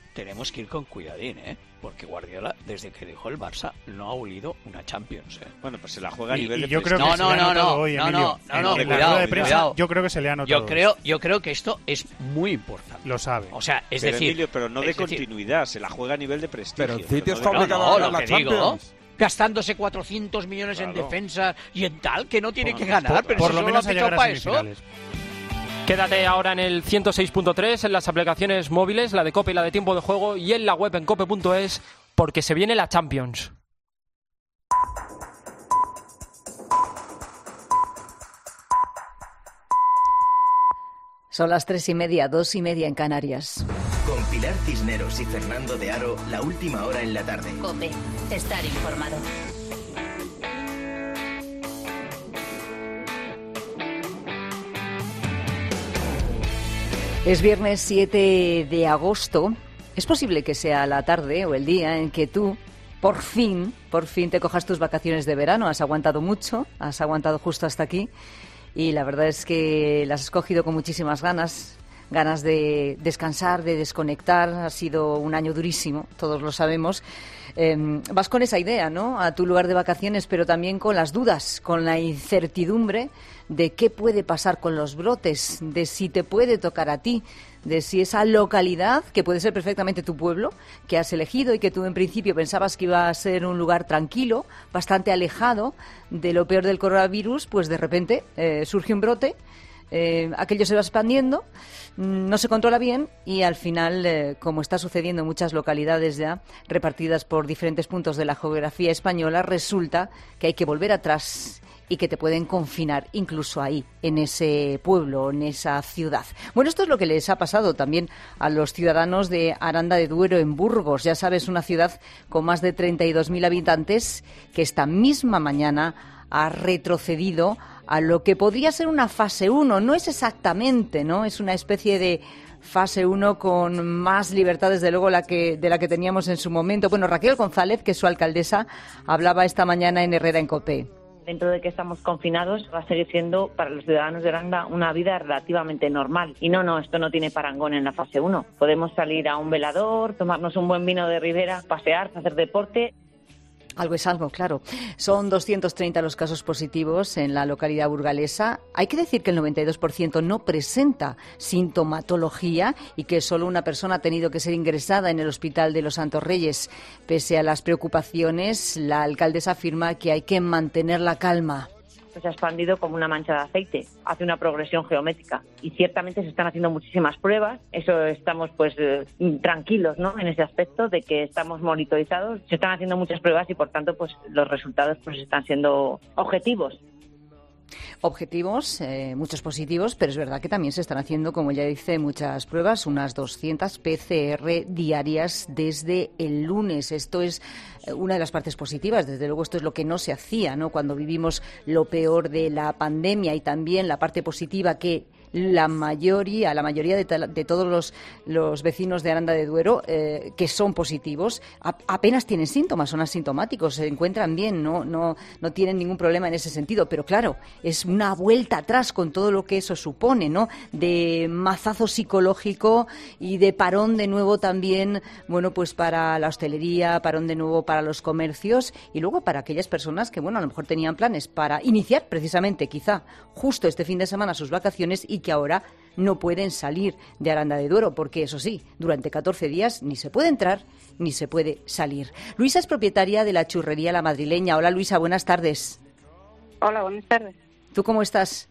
tenemos que ir con cuidadín, porque Guardiola, desde que dejó el Barça, no ha olido una Champions. Bueno, pues se la juega a nivel de yo creo que se le ha notado hoy, Emilio. Cuidado. Yo creo que se le ha notado. Yo creo que esto es muy importante. Lo sabe. O sea, es pero decir... Emilio, pero no de continuidad, se la juega a nivel de prestigio. Pero el City está obligado a ganar la Champions. Gastándose 400 millones en defensa y en tal, que no tiene que ganar. Pero por lo menos a llegar a semifinales. Quédate ahora en el 106.3, en las aplicaciones móviles, la de COPE y la de Tiempo de Juego, y en la web en cope.es, porque se viene la Champions. Son las 3:30, 2:30 en Canarias. Con Pilar Cisneros y Fernando de Aro, la última hora en la tarde. COPE, estar informado. Es viernes 7 de agosto. Es posible que sea la tarde o el día en que tú, por fin te cojas tus vacaciones de verano. Has aguantado mucho, has aguantado justo hasta aquí. Y la verdad es que las has cogido con muchísimas ganas de descansar, de desconectar. Ha sido un año durísimo, todos lo sabemos. Vas con esa idea, ¿no?, a tu lugar de vacaciones, pero también con las dudas, con la incertidumbre de qué puede pasar con los brotes, de si te puede tocar a ti, de si esa localidad, que puede ser perfectamente tu pueblo, que has elegido y que tú en principio pensabas que iba a ser un lugar tranquilo, bastante alejado de lo peor del coronavirus, pues de repente surge un brote, aquello se va expandiendo, no se controla bien y al final, como está sucediendo en muchas localidades ya repartidas por diferentes puntos de la geografía española, resulta que hay que volver atrás y que te pueden confinar incluso ahí, en ese pueblo, en esa ciudad. Bueno, esto es lo que les ha pasado también a los ciudadanos de Aranda de Duero, en Burgos. Ya sabes, una ciudad con más de 32.000 habitantes que esta misma mañana ha retrocedido a lo que podría ser una fase 1. No es exactamente, ¿no? Es una especie de fase 1 con más libertad, desde luego, de la que teníamos en su momento. Bueno, Raquel González, que es su alcaldesa, hablaba esta mañana en Herrera en COPE. Dentro de que estamos confinados, va a seguir siendo para los ciudadanos de Aranda una vida relativamente normal. Y no, esto no tiene parangón en la fase 1. Podemos salir a un velador, tomarnos un buen vino de ribera, pasear, hacer deporte. Algo es algo, claro. Son 230 los casos positivos en la localidad burgalesa. Hay que decir que el 92% no presenta sintomatología y que solo una persona ha tenido que ser ingresada en el Hospital de los Santos Reyes. Pese a las preocupaciones, la alcaldesa afirma que hay que mantener la calma. Se ha expandido como una mancha de aceite, hace una progresión geométrica y ciertamente se están haciendo muchísimas pruebas, eso estamos tranquilos, ¿no?, en ese aspecto de que estamos monitorizados, se están haciendo muchas pruebas y por tanto pues los resultados pues están siendo objetivos. Objetivos, muchos positivos, pero es verdad que también se están haciendo, como ya dice, muchas pruebas, unas 200 PCR diarias desde el lunes. Esto es una de las partes positivas, desde luego esto es lo que no se hacía, ¿no?, cuando vivimos lo peor de la pandemia, y también la parte positiva que la mayoría de todos los vecinos de Aranda de Duero que son positivos apenas tienen síntomas, son asintomáticos, se encuentran bien, no tienen ningún problema en ese sentido, pero claro, es una vuelta atrás con todo lo que eso supone, ¿no?, de mazazo psicológico y de parón de nuevo también, bueno, pues para la hostelería, parón de nuevo para los comercios y luego para aquellas personas que, bueno, a lo mejor tenían planes para iniciar precisamente quizá justo este fin de semana sus vacaciones y que ahora no pueden salir de Aranda de Duero, porque eso sí, durante 14 días ni se puede entrar ni se puede salir. Luisa es propietaria de la churrería La Madrileña. Hola Luisa, buenas tardes. Hola, buenas tardes. ¿Tú cómo estás?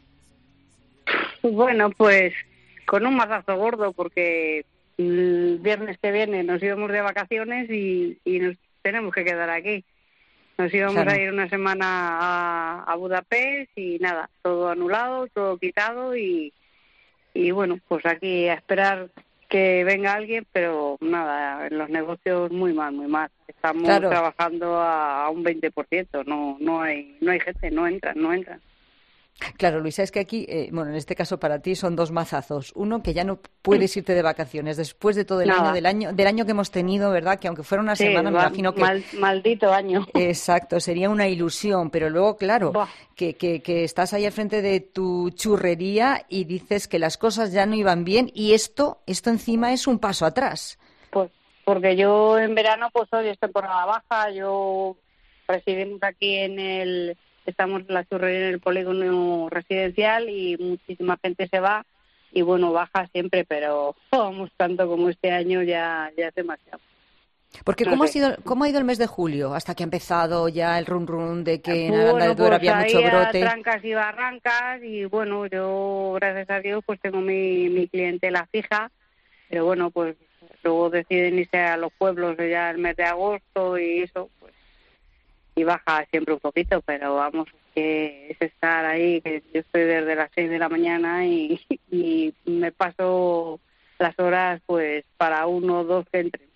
Bueno, pues con un mazazo gordo, porque el viernes que viene nos íbamos de vacaciones y nos tenemos que quedar aquí. Nos íbamos a ir una semana a Budapest y nada, todo anulado, todo quitado y bueno, pues aquí a esperar que venga alguien, pero nada, en los negocios muy mal, muy mal. Estamos trabajando a un 20%, no hay gente, no entran. Claro, Luisa, es que aquí, bueno, en este caso para ti son dos mazazos. Uno, que ya no puedes irte de vacaciones después de todo el año que hemos tenido, ¿verdad? Que aunque fuera una semana, me imagino que... Maldito año. Exacto, sería una ilusión. Pero luego, claro, que estás ahí al frente de tu churrería y dices que las cosas ya no iban bien y esto encima es un paso atrás. porque yo en verano, pues hoy es temporada baja, yo residimos aquí estamos en la churrería en el polígono residencial y muchísima gente se va y bueno, baja siempre, pero vamos tanto como este año ya es demasiado. Porque ¿cómo ha ido el mes de julio? Hasta que ha empezado ya el run de que en Aranda de Duero había mucho brote. Trancas y barrancas y bueno, yo gracias a Dios pues tengo mi clientela fija, pero bueno, pues luego deciden irse a los pueblos ya el mes de agosto y eso, pues y baja siempre un poquito, pero vamos, que es estar ahí, que yo estoy desde las 6 de la mañana y me paso las horas pues para 1 o 2 que entren.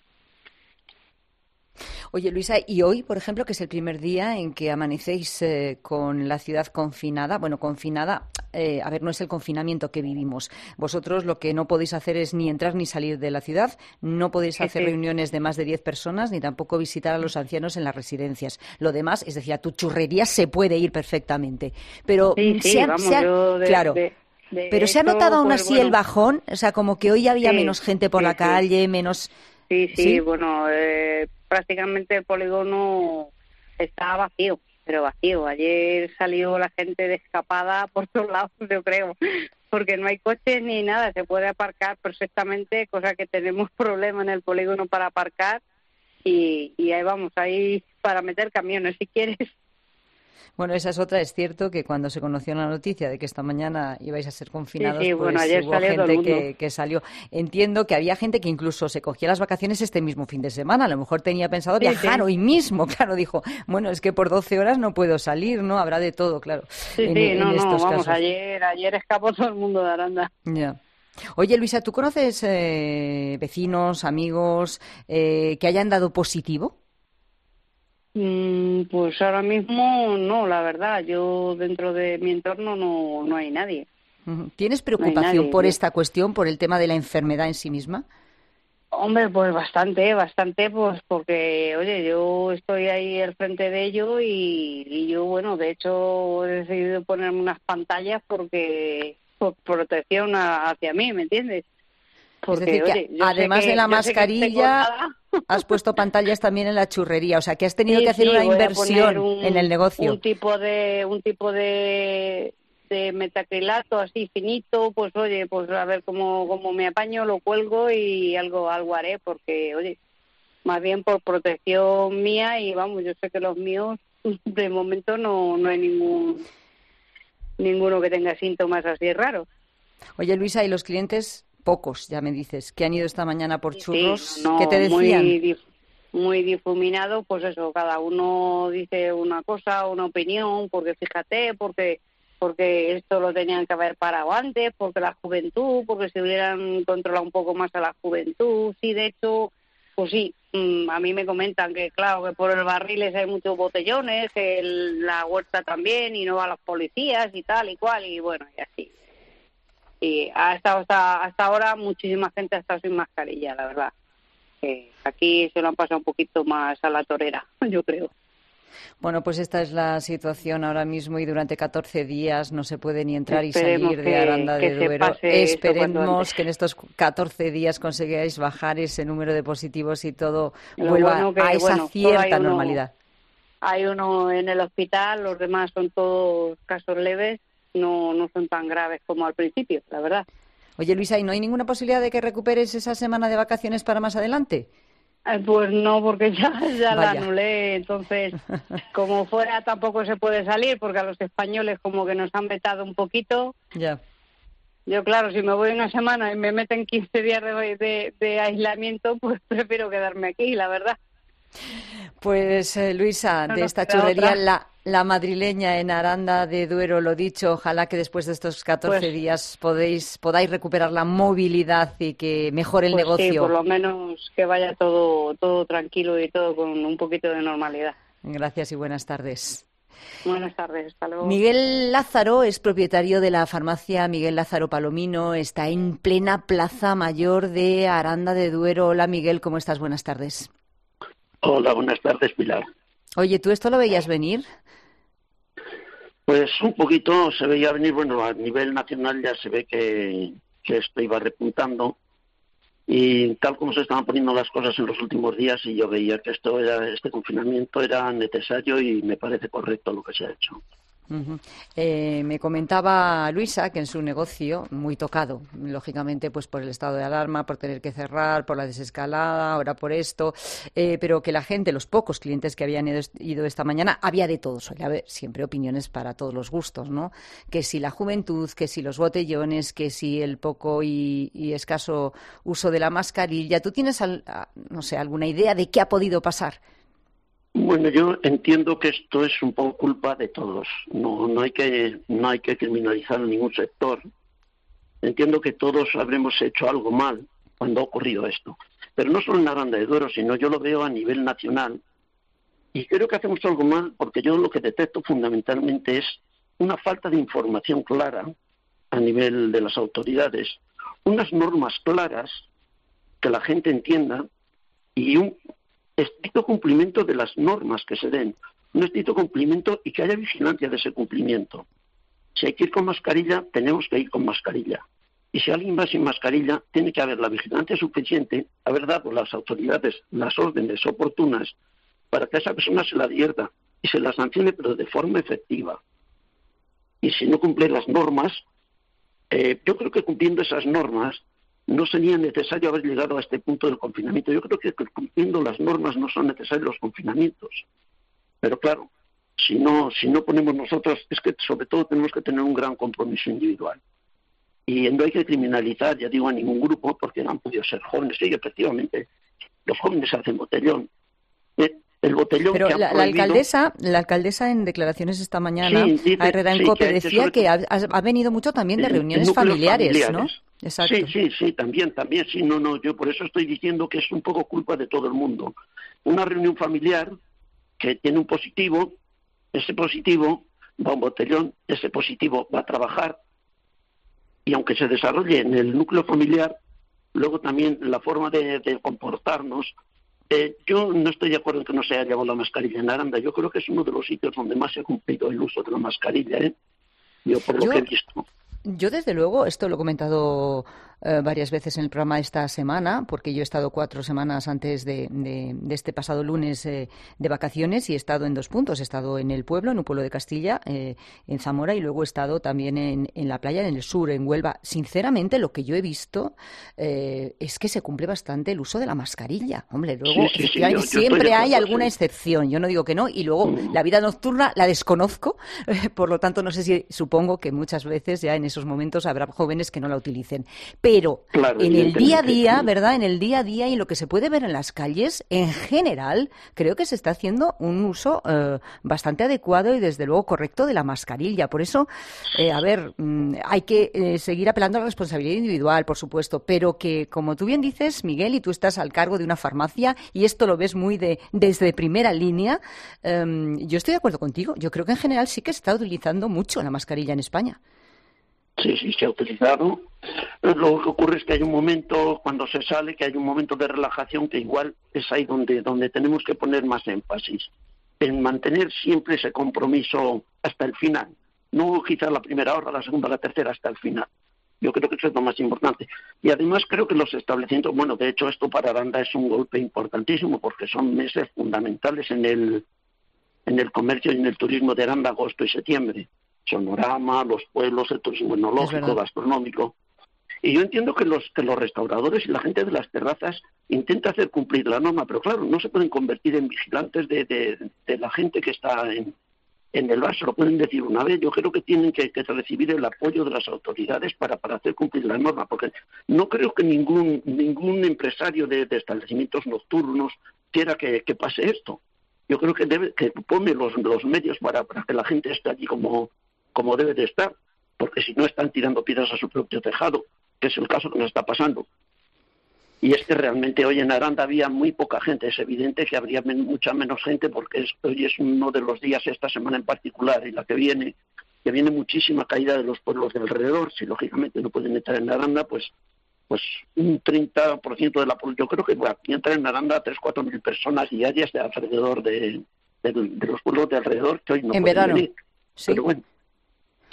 Oye, Luisa, y hoy, por ejemplo, que es el primer día en que amanecéis con la ciudad confinada, a ver, no es el confinamiento que vivimos. Vosotros lo que no podéis hacer es ni entrar ni salir de la ciudad, no podéis hacer reuniones de más de 10 personas, ni tampoco visitar a los ancianos en las residencias. Lo demás, es decir, a tu churrería se puede ir perfectamente. Pero pero ¿se ha notado aún así el bajón? O sea, como que hoy había menos gente por la calle, menos... Sí, bueno, prácticamente el polígono está vacío, pero vacío. Ayer salió la gente de escapada por todos lados, yo creo, porque no hay coches ni nada, se puede aparcar perfectamente, cosa que tenemos problema en el polígono para aparcar y ahí vamos, ahí para meter camiones si quieres. Bueno, esa es otra. Es cierto que cuando se conoció la noticia de que esta mañana ibais a ser confinados, pues bueno, ayer hubo salió gente que salió. Entiendo que había gente que incluso se cogía las vacaciones este mismo fin de semana. A lo mejor tenía pensado viajar hoy mismo. Claro, dijo, bueno, es que por 12 horas no puedo salir, ¿no? Habrá de todo, claro. Vamos, ayer escapó todo el mundo de Aranda. Ya. Oye, Luisa, ¿tú conoces vecinos, amigos que hayan dado positivo? Pues ahora mismo no, la verdad. Yo dentro de mi entorno no hay nadie. ¿Tienes preocupación por esta cuestión, por el tema de la enfermedad en sí misma? Hombre, pues bastante, pues porque, oye, yo estoy ahí al frente de ello y yo, bueno, de hecho he decidido ponerme unas pantallas por protección hacia mí, ¿me entiendes? Porque, es decir, que además de la mascarilla, has puesto pantallas también en la churrería, o sea, que has tenido que hacer una inversión en el negocio. Un tipo de metacrilato así finito, pues oye, pues a ver cómo me apaño, lo cuelgo y algo haré, porque, oye, más bien por protección mía y vamos, yo sé que los míos, de momento no hay ninguno que tenga síntomas así raros. Oye, Luisa, ¿y los clientes? Pocos, ya me dices, que han ido esta mañana por churros, ¿qué te decían? Muy difuminado, pues eso, cada uno dice una cosa, una opinión, porque fíjate, porque esto lo tenían que haber parado antes, porque la juventud, porque se hubieran controlado un poco más a la juventud, sí, de hecho, pues sí, a mí me comentan que claro, que por el Barriles hay muchos botellones, que la huerta también, y no van los policías y tal y cual, y bueno, y así. Y hasta ahora muchísima gente ha estado sin mascarilla, la verdad. Aquí se lo han pasado un poquito más a la torera, yo creo. Bueno, pues esta es la situación ahora mismo y durante 14 días no se puede ni entrar y salir de Aranda de Duero. Esperemos que en estos 14 días consigáis bajar ese número de positivos y todo vuelva a esa cierta normalidad. Hay uno en el hospital, los demás son todos casos leves. No son tan graves como al principio, la verdad. Oye, Luisa, ¿y no hay ninguna posibilidad de que recuperes esa semana de vacaciones para más adelante? Pues no, porque ya la anulé. Entonces, como fuera, tampoco se puede salir, porque a los españoles como que nos han vetado un poquito. Ya. Yo, claro, si me voy una semana y me meten 15 días de aislamiento, pues prefiero quedarme aquí, la verdad. Pues Luisa, de esta churrería, la madrileña en Aranda de Duero, lo dicho, ojalá que después de estos 14 días podáis recuperar la movilidad y que mejore el negocio. Sí, por lo menos que vaya todo tranquilo y todo con un poquito de normalidad. Gracias y buenas tardes. Buenas tardes, hasta luego. Miguel Lázaro es propietario de la farmacia Miguel Lázaro Palomino, está en plena Plaza Mayor de Aranda de Duero. Hola Miguel, ¿cómo estás? Buenas tardes. Hola, buenas tardes, Pilar. Oye, ¿tú esto lo veías venir? Pues un poquito se veía venir, bueno, a nivel nacional ya se ve que esto iba repuntando Y tal como se estaban poniendo las cosas en los últimos días, y yo veía que este confinamiento era necesario y me parece correcto lo que se ha hecho. Me comentaba Luisa que en su negocio, muy tocado, lógicamente, pues por el estado de alarma, por tener que cerrar, por la desescalada, ahora por esto, pero que la gente, los pocos clientes que habían ido esta mañana, había de todo. Suele haber siempre opiniones para todos los gustos, ¿no? Que si la juventud, que si los botellones, que si el poco y escaso uso de la mascarilla. ¿Tú tienes, no sé, alguna idea de qué ha podido pasar? Bueno, yo entiendo que esto es un poco culpa de todos. No hay que criminalizar a ningún sector. Entiendo que todos habremos hecho algo mal cuando ha ocurrido esto. Pero no solo en Aranda de Duero, sino yo lo veo a nivel nacional. Y creo que hacemos algo mal porque yo lo que detecto fundamentalmente es una falta de información clara a nivel de las autoridades, unas normas claras que la gente entienda y un estricto cumplimiento de las normas que se den, un estricto cumplimiento y que haya vigilancia de ese cumplimiento. Si hay que ir con mascarilla, tenemos que ir con mascarilla. Y si alguien va sin mascarilla, tiene que haber la vigilancia suficiente, haber dado a las autoridades las órdenes oportunas para que a esa persona se la advierta y se la sancione, pero de forma efectiva. Y si no cumple las normas, yo creo que cumpliendo esas normas no sería necesario haber llegado a este punto del confinamiento. Yo creo que cumpliendo las normas no son necesarios los confinamientos. Pero claro, si no ponemos nosotros, es que sobre todo tenemos que tener un gran compromiso individual. Y no hay que criminalizar, ya digo, a ningún grupo, porque no han podido ser jóvenes. Sí, efectivamente, los jóvenes hacen botellón. El botellón. Pero que la alcaldesa en declaraciones esta mañana, dice, a Herrera en COPE, decía que ha venido mucho también de reuniones familiares, ¿no? Exacto. Sí, también, sí, no, yo por eso estoy diciendo que es un poco culpa de todo el mundo. Una reunión familiar que tiene un positivo, ese positivo va a un botellón, ese positivo va a trabajar, y aunque se desarrolle en el núcleo familiar, luego también la forma de comportarnos. Yo no estoy de acuerdo en que no se haya llevado la mascarilla en Aranda. Yo creo que es uno de los sitios donde más se ha cumplido el uso de la mascarilla, Yo por lo que he visto. Yo, desde luego, esto lo he comentado varias veces en el programa esta semana, porque yo he estado 4 semanas antes de este pasado lunes de vacaciones y he estado en 2 puntos. He estado en el pueblo, en un pueblo de Castilla, en Zamora, y luego he estado también en la playa, en el sur, en Huelva. Sinceramente, lo que yo he visto es que se cumple bastante el uso de la mascarilla. Hombre, luego siempre hay alguna excepción, yo no digo que no, y luego la vida nocturna la desconozco, por lo tanto, no sé si, supongo que muchas veces ya en esos momentos habrá jóvenes que no la utilicen. Pero claro, en el día a día, ¿verdad? En el día a día y lo que se puede ver en las calles, en general, creo que se está haciendo un uso bastante adecuado y, desde luego, correcto de la mascarilla. Por eso, hay que seguir apelando a la responsabilidad individual, por supuesto, pero que, como tú bien dices, Miguel, y tú estás al cargo de una farmacia y esto lo ves muy desde primera línea, yo estoy de acuerdo contigo. Yo creo que en general sí que se está utilizando mucho la mascarilla en España. Sí, se ha utilizado. Lo que ocurre es que hay un momento, cuando se sale, que hay un momento de relajación que igual es ahí donde tenemos que poner más énfasis, en mantener siempre ese compromiso hasta el final. No quizás la primera hora, la segunda, la tercera, hasta el final. Yo creo que eso es lo más importante. Y además creo que los establecimientos, bueno, de hecho esto para Aranda es un golpe importantísimo porque son meses fundamentales en el comercio y en el turismo de Aranda, agosto y septiembre. Sonorama, los pueblos, el turismo etnológico, gastronómico. Y yo entiendo que los restauradores y la gente de las terrazas intenta hacer cumplir la norma, pero claro, no se pueden convertir en vigilantes de la gente que está en el bar. Se lo pueden decir una vez. Yo creo que tienen que recibir el apoyo de las autoridades para hacer cumplir la norma, porque no creo que ningún empresario de establecimientos nocturnos quiera que pase esto. Yo creo que pone los medios para que la gente esté allí como debe de estar, porque si no están tirando piedras a su propio tejado, que es el caso que nos está pasando. Y es que realmente hoy en Aranda había muy poca gente. Es evidente que habría mucha menos gente porque hoy es uno de los días, esta semana en particular, y la que viene muchísima caída de los pueblos de alrededor. Si lógicamente no pueden entrar en Aranda, pues un 30% de la población. Yo creo que aquí entran en Aranda 3-4 mil personas diarias de alrededor de los pueblos de alrededor que hoy no en pueden verano. venir. Sí. Pero bueno.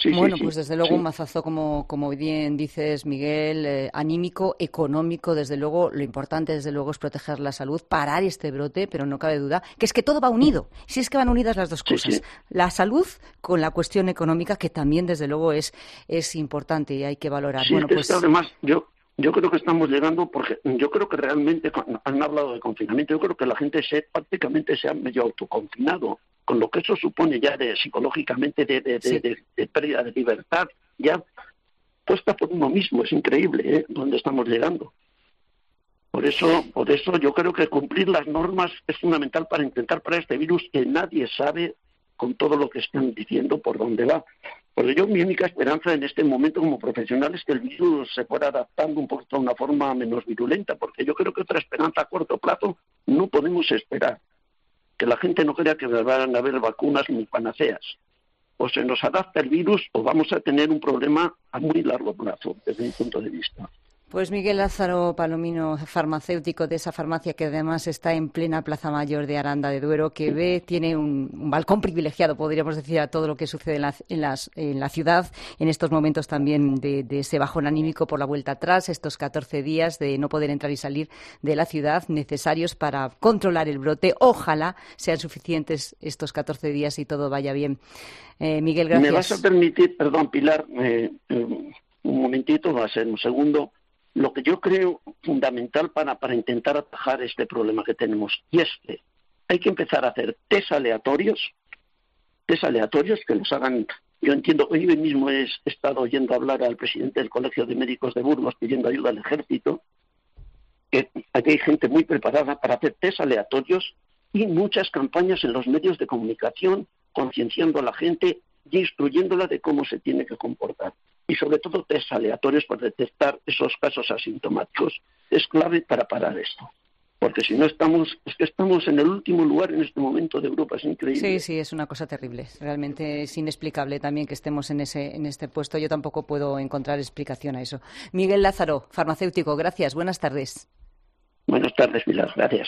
Bueno, pues desde luego un mazazo, como bien dices, Miguel, anímico, económico, desde luego. Lo importante, desde luego, es proteger la salud, parar este brote, pero no cabe duda que es que todo va unido. Si es que van unidas las dos cosas. La salud con la cuestión económica, que también, desde luego, es importante y hay que valorar. Sí, bueno, pues además, yo creo que estamos llegando, porque yo creo que realmente, han hablado de confinamiento, yo creo que la gente prácticamente se ha medio autoconfinado, con lo que eso supone ya psicológicamente de pérdida de libertad, ya puesta por uno mismo. Es increíble dónde estamos llegando. Por eso yo creo que cumplir las normas es fundamental para intentar parar este virus que nadie sabe, con todo lo que están diciendo, por dónde va. Porque yo, mi única esperanza en este momento como profesional es que el virus se fuera adaptando un poco a una forma menos virulenta, porque yo creo que otra esperanza a corto plazo no podemos esperar. Que la gente no crea que van a haber vacunas ni panaceas. O se nos adapta el virus o vamos a tener un problema a muy largo plazo, desde mi punto de vista. Pues Miguel Lázaro Palomino, farmacéutico de esa farmacia que además está en plena Plaza Mayor de Aranda de Duero, que tiene un balcón privilegiado, podríamos decir, a todo lo que sucede en la ciudad, en estos momentos también de ese bajón anímico por la vuelta atrás, estos 14 días de no poder entrar y salir de la ciudad, necesarios para controlar el brote. Ojalá sean suficientes estos 14 días y todo vaya bien. Miguel, gracias. ¿Me vas a permitir, perdón, Pilar, un momentito, va a ser un segundo? Lo que yo creo fundamental para intentar atajar este problema que tenemos, y es que hay que empezar a hacer test aleatorios que los hagan. Yo entiendo, hoy mismo he estado oyendo hablar al presidente del Colegio de Médicos de Burgos pidiendo ayuda al ejército, que aquí hay gente muy preparada para hacer test aleatorios y muchas campañas en los medios de comunicación, concienciando a la gente y instruyéndola de cómo se tiene que comportar. Y sobre todo test aleatorios para detectar esos casos asintomáticos. Es clave para parar esto. Porque si no estamos en el último lugar en este momento de Europa, es increíble. Sí, es una cosa terrible. Realmente es inexplicable también que estemos en este puesto. Yo tampoco puedo encontrar explicación a eso. Miguel Lázaro, farmacéutico, gracias. Buenas tardes. Buenas tardes, Pilar. Gracias.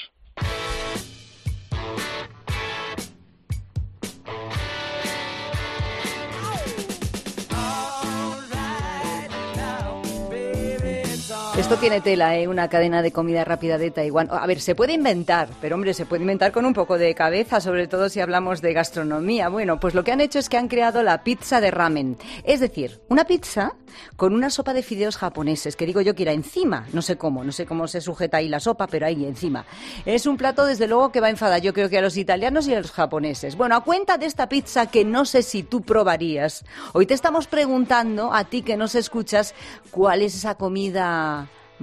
Esto tiene tela, una cadena de comida rápida de Taiwán. A ver, se puede inventar, pero hombre, se puede inventar con un poco de cabeza, sobre todo si hablamos de gastronomía. Bueno, pues lo que han hecho es que han creado la pizza de ramen. Es decir, una pizza con una sopa de fideos japoneses, que digo yo que irá encima. No sé cómo se sujeta ahí la sopa, pero ahí encima. Es un plato, desde luego, que va a enfadar, yo creo que a los italianos y a los japoneses. Bueno, a cuenta de esta pizza que no sé si tú probarías, hoy te estamos preguntando, a ti que nos escuchas, ¿cuál es esa comida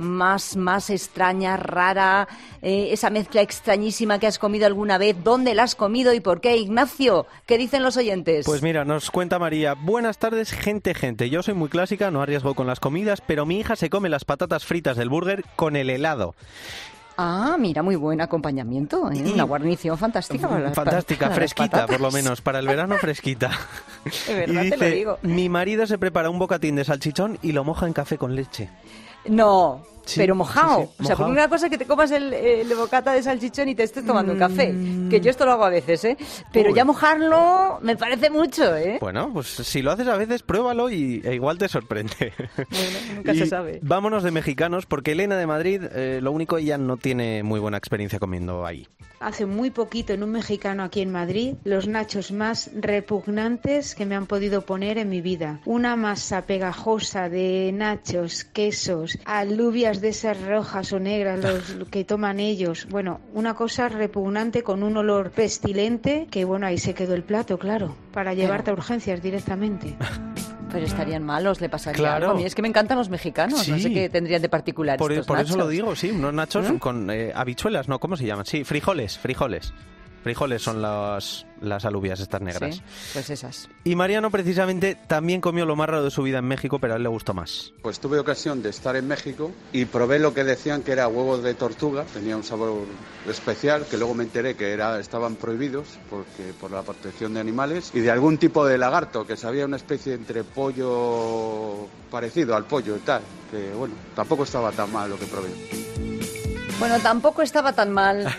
más extraña, rara, esa mezcla extrañísima que has comido alguna vez? ¿Dónde la has comido y por qué? Ignacio, ¿qué dicen los oyentes? Pues mira, nos cuenta María: buenas tardes, gente. Yo soy muy clásica, no arriesgo con las comidas, pero mi hija se come las patatas fritas del burger con el helado. Ah, mira, muy buen acompañamiento, una guarnición fantástica. Fantástica, fresquita, por lo menos, para el verano fresquita. De verdad, y dice, te lo digo. Mi marido se prepara un bocatín de salchichón y lo moja en café con leche. No, sí, pero mojado. Sí, o sea, porque una cosa es que te comas el bocata de salchichón y te estés tomando un café, que yo esto lo hago a veces, pero ya mojarlo me parece mucho, Bueno, pues si lo haces a veces, pruébalo e igual te sorprende. Bueno, nunca se sabe. Vámonos de mexicanos, porque Elena de Madrid, lo único, ella no tiene muy buena experiencia comiendo ahí. Hace muy poquito, en un mexicano aquí en Madrid, los nachos más repugnantes que me han podido poner en mi vida. Una masa pegajosa de nachos, quesos, alubias de esas rojas o negras, los que toman ellos. Bueno, una cosa repugnante con un olor pestilente que, bueno, ahí se quedó el plato, claro, para llevarte a urgencias directamente. Pero estarían malos, le pasaría Claro. algo. A mí es que me encantan los mexicanos, Sí. no sé qué tendrían de particular Por estos eso lo nachos. digo, sí, unos nachos con habichuelas, ¿no? ¿Cómo se llaman? Sí, frijoles. Frijoles son las alubias estas negras. Sí, pues esas. Y Mariano precisamente también comió lo más raro de su vida en México, pero a él le gustó más. Pues tuve ocasión de estar en México y probé lo que decían que era huevos de tortuga. Tenía un sabor especial que luego me enteré que estaban prohibidos por la protección de animales, y de algún tipo de lagarto que sabía una especie entre pollo parecido al pollo y tal, que bueno, tampoco estaba tan mal lo que probé. Bueno, tampoco estaba tan mal.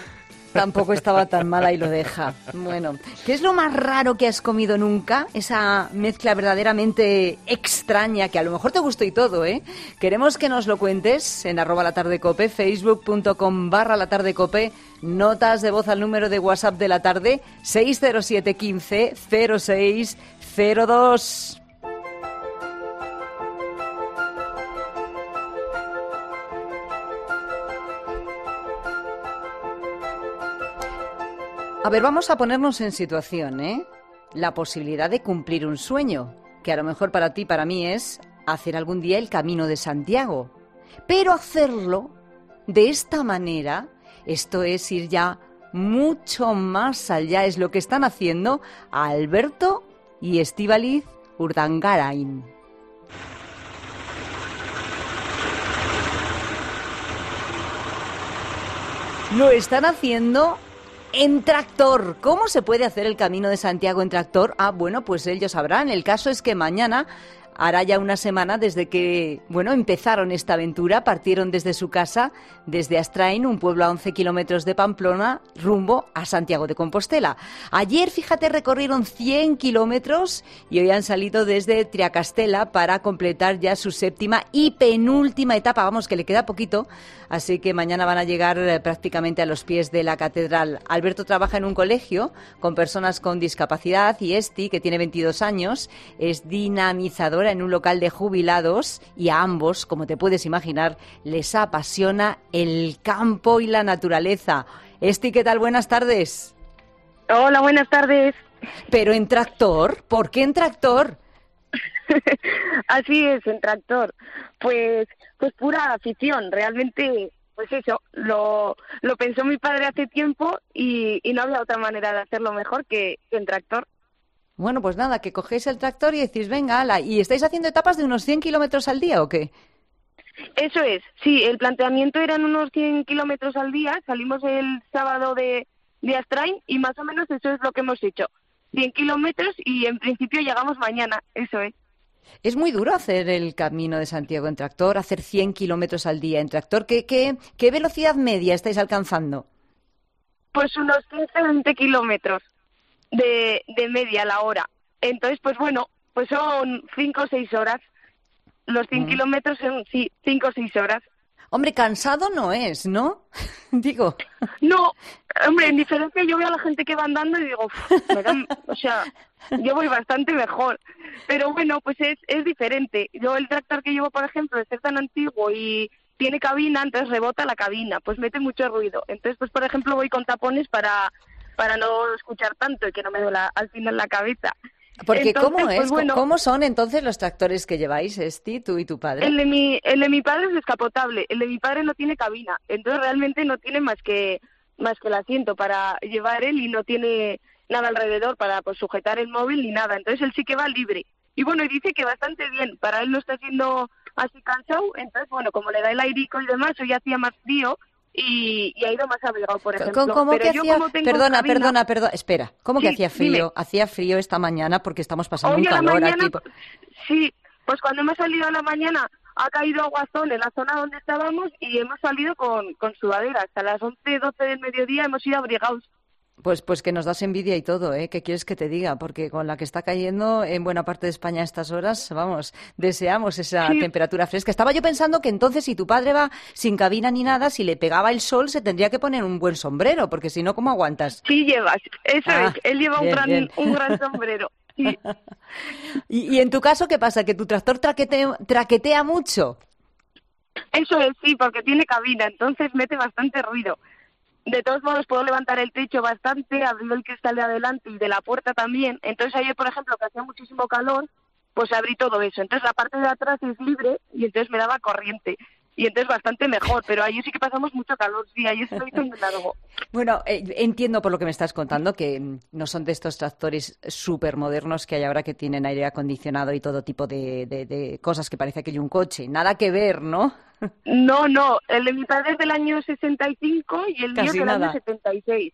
Tampoco estaba tan mala y lo deja. Bueno, ¿qué es lo más raro que has comido nunca? Esa mezcla verdaderamente extraña, que a lo mejor te gustó y todo, ¿eh? Queremos que nos lo cuentes en @latardecope, facebook.com/latardecope, notas de voz al número de WhatsApp de la tarde, 607 15 0602. A ver, vamos a ponernos en situación, ¿eh? La posibilidad de cumplir un sueño, que a lo mejor para ti, para mí, es hacer algún día el Camino de Santiago. Pero hacerlo de esta manera, esto es ir ya mucho más allá, es lo que están haciendo Alberto y Estíbaliz Urdangarain. Lo están haciendo en tractor. ¿Cómo se puede hacer el Camino de Santiago en tractor? Ah, bueno, pues ellos sabrán. El caso es que mañana, hará ya una semana desde que, empezaron esta aventura, partieron desde su casa, desde Astrain, un pueblo a 11 kilómetros de Pamplona, rumbo a Santiago de Compostela. Ayer, fíjate, recorrieron 100 kilómetros y hoy han salido desde Triacastela para completar ya su séptima y penúltima etapa. Vamos, que le queda poquito, así que mañana van a llegar prácticamente a los pies de la catedral. Alberto trabaja en un colegio con personas con discapacidad y Esti, que tiene 22 años, es dinamizadora en un local de jubilados y a ambos, como te puedes imaginar, les apasiona el campo y la naturaleza. Esti, ¿qué tal? Buenas tardes. Hola, buenas tardes. ¿Pero en tractor? ¿Por qué en tractor? Así es, en tractor. Pues pura afición, realmente, pues eso, lo pensó mi padre hace tiempo y no había otra manera de hacerlo mejor que en tractor. Bueno, pues nada, que cogéis el tractor y decís, venga, ala, ¿y estáis haciendo etapas de unos 100 kilómetros al día o qué? Eso es, sí, el planteamiento eran unos 100 kilómetros al día, salimos el sábado de Astrain y más o menos eso es lo que hemos hecho, 100 kilómetros y en principio llegamos mañana, eso es. Es muy duro hacer el Camino de Santiago en tractor, hacer 100 kilómetros al día en tractor. ¿Qué velocidad media estáis alcanzando? Pues unos 15-20 kilómetros de media a la hora. Entonces, pues son 5 o 6 horas. Los 100 kilómetros son, sí, 5 o 6 horas. Hombre, cansado no es, ¿no? Digo. No, hombre, en diferencia yo veo a la gente que va andando y digo, yo voy bastante mejor. Pero bueno, pues es diferente. Yo el tractor que llevo, por ejemplo, es ser tan antiguo y tiene cabina, entonces rebota la cabina, pues mete mucho ruido. Entonces, pues por ejemplo, voy con tapones para no escuchar tanto y que no me duela al final la cabeza. Porque entonces, ¿cómo son entonces los tractores que lleváis, Esti, tú y tu padre? El de mi padre es descapotable, el de mi padre no tiene cabina, entonces realmente no tiene más que el asiento para llevar él y no tiene nada alrededor para sujetar el móvil ni nada, entonces él sí que va libre. Y y dice que bastante bien, para él no está siendo así cansado, entonces como le da el airico y demás, hoy hacía más frío, y ha ido más abrigado, por ejemplo. ¿Cómo pero que yo, hacía? como tengo Perdona, cabina... espera. ¿Cómo que hacía frío? Dime. Hacía frío esta mañana porque estamos pasando Hoy un a la calor mañana, aquí. Sí, pues cuando hemos salido a la mañana ha caído aguazón en la zona donde estábamos y hemos salido con sudaderas. Hasta las 11, 12 del mediodía hemos ido abrigados. Pues que nos das envidia y todo, ¿eh? ¿Qué quieres que te diga? Porque con la que está cayendo en buena parte de España a estas horas, vamos, deseamos esa temperatura fresca. Estaba yo pensando que entonces si tu padre va sin cabina ni nada, si le pegaba el sol se tendría que poner un buen sombrero, porque si no, ¿cómo aguantas? Sí llevas, eso es, él lleva bien. un gran sombrero. Sí. ¿Y en tu caso qué pasa? ¿Que tu tractor traquetea mucho? Eso es, sí, porque tiene cabina, entonces mete bastante ruido. De todos modos, puedo levantar el techo bastante, abrir el cristal de adelante y de la puerta también. Entonces, ayer, por ejemplo, que hacía muchísimo calor, pues abrí todo eso. Entonces, la parte de atrás es libre y entonces me daba corriente. Y entonces bastante mejor, pero ayer sí que pasamos mucho calor, sí, ayer se lo hizo muy largo. Bueno, entiendo por lo que me estás contando que no son de estos tractores súper modernos que hay ahora que tienen aire acondicionado y todo tipo de cosas que parece que hay un coche. Nada que ver, ¿no? No, el de mi padre es del año 65 y el mío es del año 76.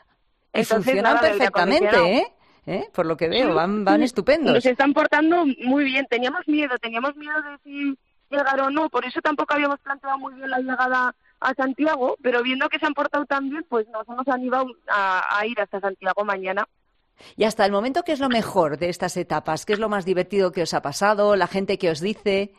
Y funcionan perfectamente, ¿eh? Por lo que veo, sí, van estupendos. Nos están portando muy bien. Teníamos miedo de si llegar o no, por eso tampoco habíamos planteado muy bien la llegada a Santiago, pero viendo que se han portado tan bien, pues nos hemos animado a ir hasta Santiago mañana. Y hasta el momento, ¿qué es lo mejor de estas etapas? ¿Qué es lo más divertido que os ha pasado? ¿La gente que os dice?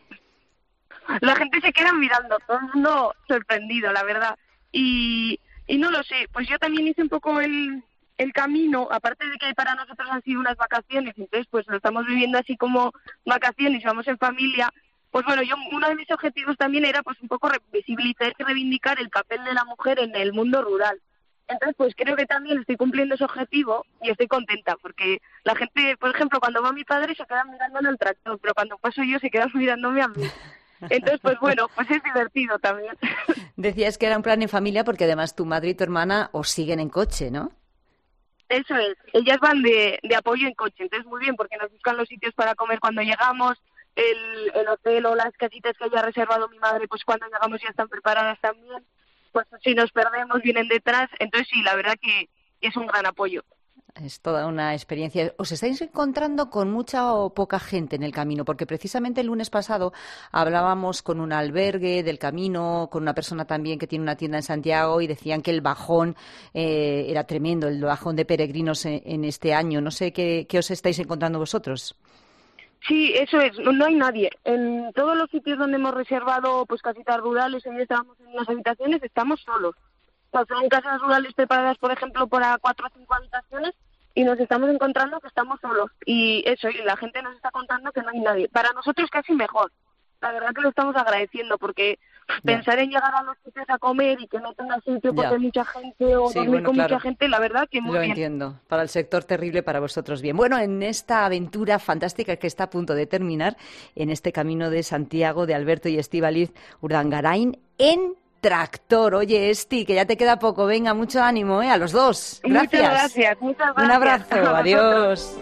La gente se queda mirando, todo el mundo sorprendido, la verdad. Y no lo sé, pues yo también hice un poco el camino, aparte de que para nosotros han sido unas vacaciones, entonces pues lo estamos viviendo así como vacaciones, vamos en familia. Pues bueno, uno de mis objetivos también era pues un poco visibilizar y reivindicar el papel de la mujer en el mundo rural. Entonces, pues creo que también estoy cumpliendo ese objetivo y estoy contenta, porque la gente, por ejemplo, cuando va mi padre se quedan mirándole al tractor, pero cuando paso yo se quedan mirándome a mí. Entonces, pues bueno, pues es divertido también. Decías que era un plan en familia porque además tu madre y tu hermana os siguen en coche, ¿no? Eso es, ellas van de apoyo en coche, entonces muy bien, porque nos buscan los sitios para comer cuando llegamos, el hotel o las casitas que haya reservado mi madre, pues cuando llegamos ya están preparadas también. Pues si nos perdemos vienen detrás, entonces sí, la verdad que es un gran apoyo. Es toda una experiencia. ¿Os estáis encontrando con mucha o poca gente en el camino? Porque precisamente el lunes pasado hablábamos con un albergue del camino, con una persona también que tiene una tienda en Santiago y decían que el bajón era tremendo, el bajón de peregrinos en este año. No sé qué os estáis encontrando vosotros. Sí, eso es, no hay nadie. En todos los sitios donde hemos reservado pues casitas rurales, ahí estábamos en las habitaciones, estamos solos. O sea, son casas rurales preparadas, por ejemplo, para 4 o 5 habitaciones y nos estamos encontrando que estamos solos. Y eso, y la gente nos está contando que no hay nadie. Para nosotros casi mejor. La verdad que lo estamos agradeciendo porque pensar en llegar a los sitios a comer y que no tenga sitio porque hay mucha gente o dormir con mucha gente, la verdad que muy bien. Lo entiendo. Para el sector terrible, para vosotros bien. Bueno, en esta aventura fantástica que está a punto de terminar, en este camino de Santiago, de Alberto y Estíbaliz Urdangarain, en tractor. Oye, Esti, que ya te queda poco. Venga, mucho ánimo, a los dos. Gracias. Muchas gracias. Un abrazo. Adiós.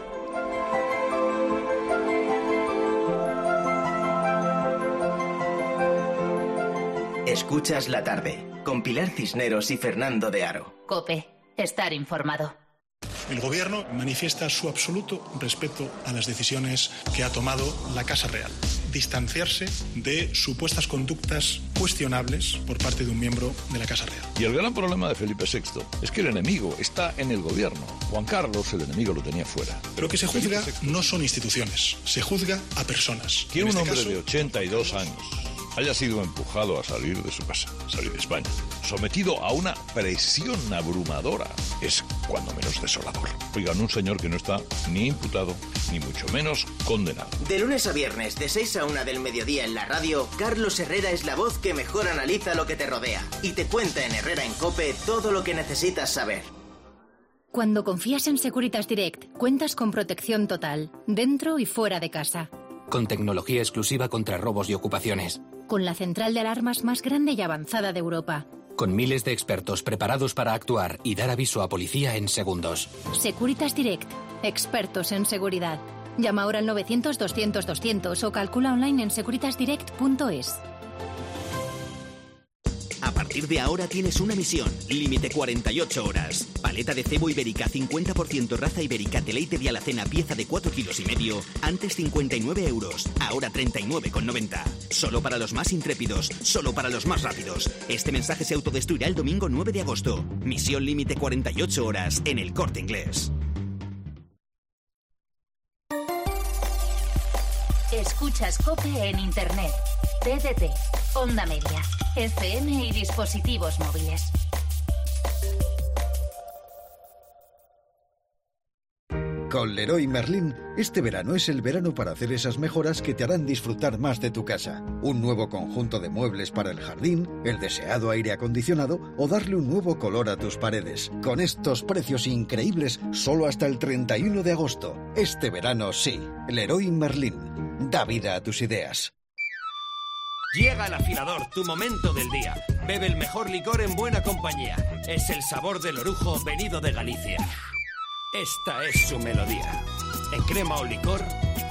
Escuchas la tarde, con Pilar Cisneros y Fernando de Aro. COPE, estar informado. El Gobierno manifiesta su absoluto respeto a las decisiones que ha tomado la Casa Real. Distanciarse de supuestas conductas cuestionables por parte de un miembro de la Casa Real. Y el gran problema de Felipe VI es que el enemigo está en el Gobierno. Juan Carlos, el enemigo, lo tenía fuera. Pero lo que se juzga no son instituciones, se juzga a personas. Que un hombre de 82 años haya sido empujado a salir de su casa, salir de España, sometido a una presión abrumadora, es cuando menos desolador. Oigan, un señor que no está ni imputado, ni mucho menos condenado. De lunes a viernes, de 6 a 1 del mediodía en la radio, Carlos Herrera es la voz que mejor analiza lo que te rodea y te cuenta en Herrera en COPE todo lo que necesitas saber. Cuando confías en Securitas Direct, cuentas con protección total, dentro y fuera de casa. Con tecnología exclusiva contra robos y ocupaciones. Con la central de alarmas más grande y avanzada de Europa. Con miles de expertos preparados para actuar y dar aviso a policía en segundos. Securitas Direct. Expertos en seguridad. Llama ahora al 900-200-200 o calcula online en securitasdirect.es. A partir de ahora tienes una misión, límite 48 horas. Paleta de cebo ibérica 50% raza ibérica de leite de alacena pieza de 4,5 kilos, antes 59 €, ahora 39,90. Solo para los más intrépidos, solo para los más rápidos. Este mensaje se autodestruirá el domingo 9 de agosto. Misión límite 48 horas en El Corte Inglés. Escuchas COPE en Internet, TDT, Onda Media, FM y dispositivos móviles. Con Leroy Merlin, este verano es el verano para hacer esas mejoras que te harán disfrutar más de tu casa. Un nuevo conjunto de muebles para el jardín, el deseado aire acondicionado o darle un nuevo color a tus paredes. Con estos precios increíbles, solo hasta el 31 de agosto. Este verano sí, Leroy Merlin. Da vida a tus ideas. Llega el afilador, tu momento del día. Bebe el mejor licor en buena compañía. Es el sabor del orujo venido de Galicia. Esta es su melodía. En crema o licor.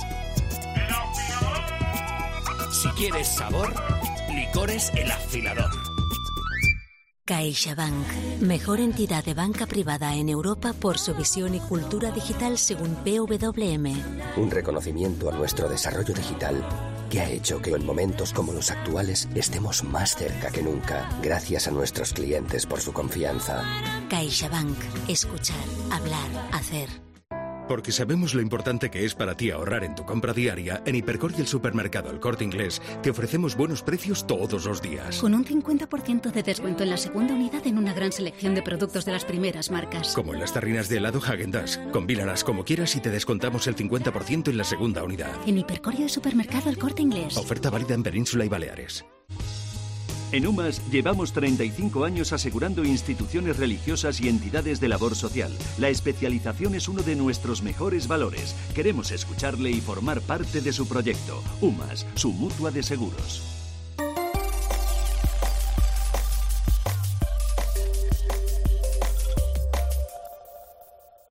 Si quieres sabor, licores El Afilador. CaixaBank, mejor entidad de banca privada en Europa por su visión y cultura digital según PWM. Un reconocimiento a nuestro desarrollo digital que ha hecho que en momentos como los actuales estemos más cerca que nunca, gracias a nuestros clientes por su confianza. CaixaBank. Escuchar, hablar, hacer. Porque sabemos lo importante que es para ti ahorrar en tu compra diaria, en Hipercor y el supermercado El Corte Inglés te ofrecemos buenos precios todos los días. Con un 50% de descuento en la segunda unidad en una gran selección de productos de las primeras marcas. Como en las tarrinas de helado Häagen-Dazs. Combínalas como quieras y te descontamos el 50% en la segunda unidad. En Hipercor y el supermercado El Corte Inglés. Oferta válida en Península y Baleares. En UMAS llevamos 35 años asegurando instituciones religiosas y entidades de labor social. La especialización es uno de nuestros mejores valores. Queremos escucharle y formar parte de su proyecto. UMAS, su mutua de seguros.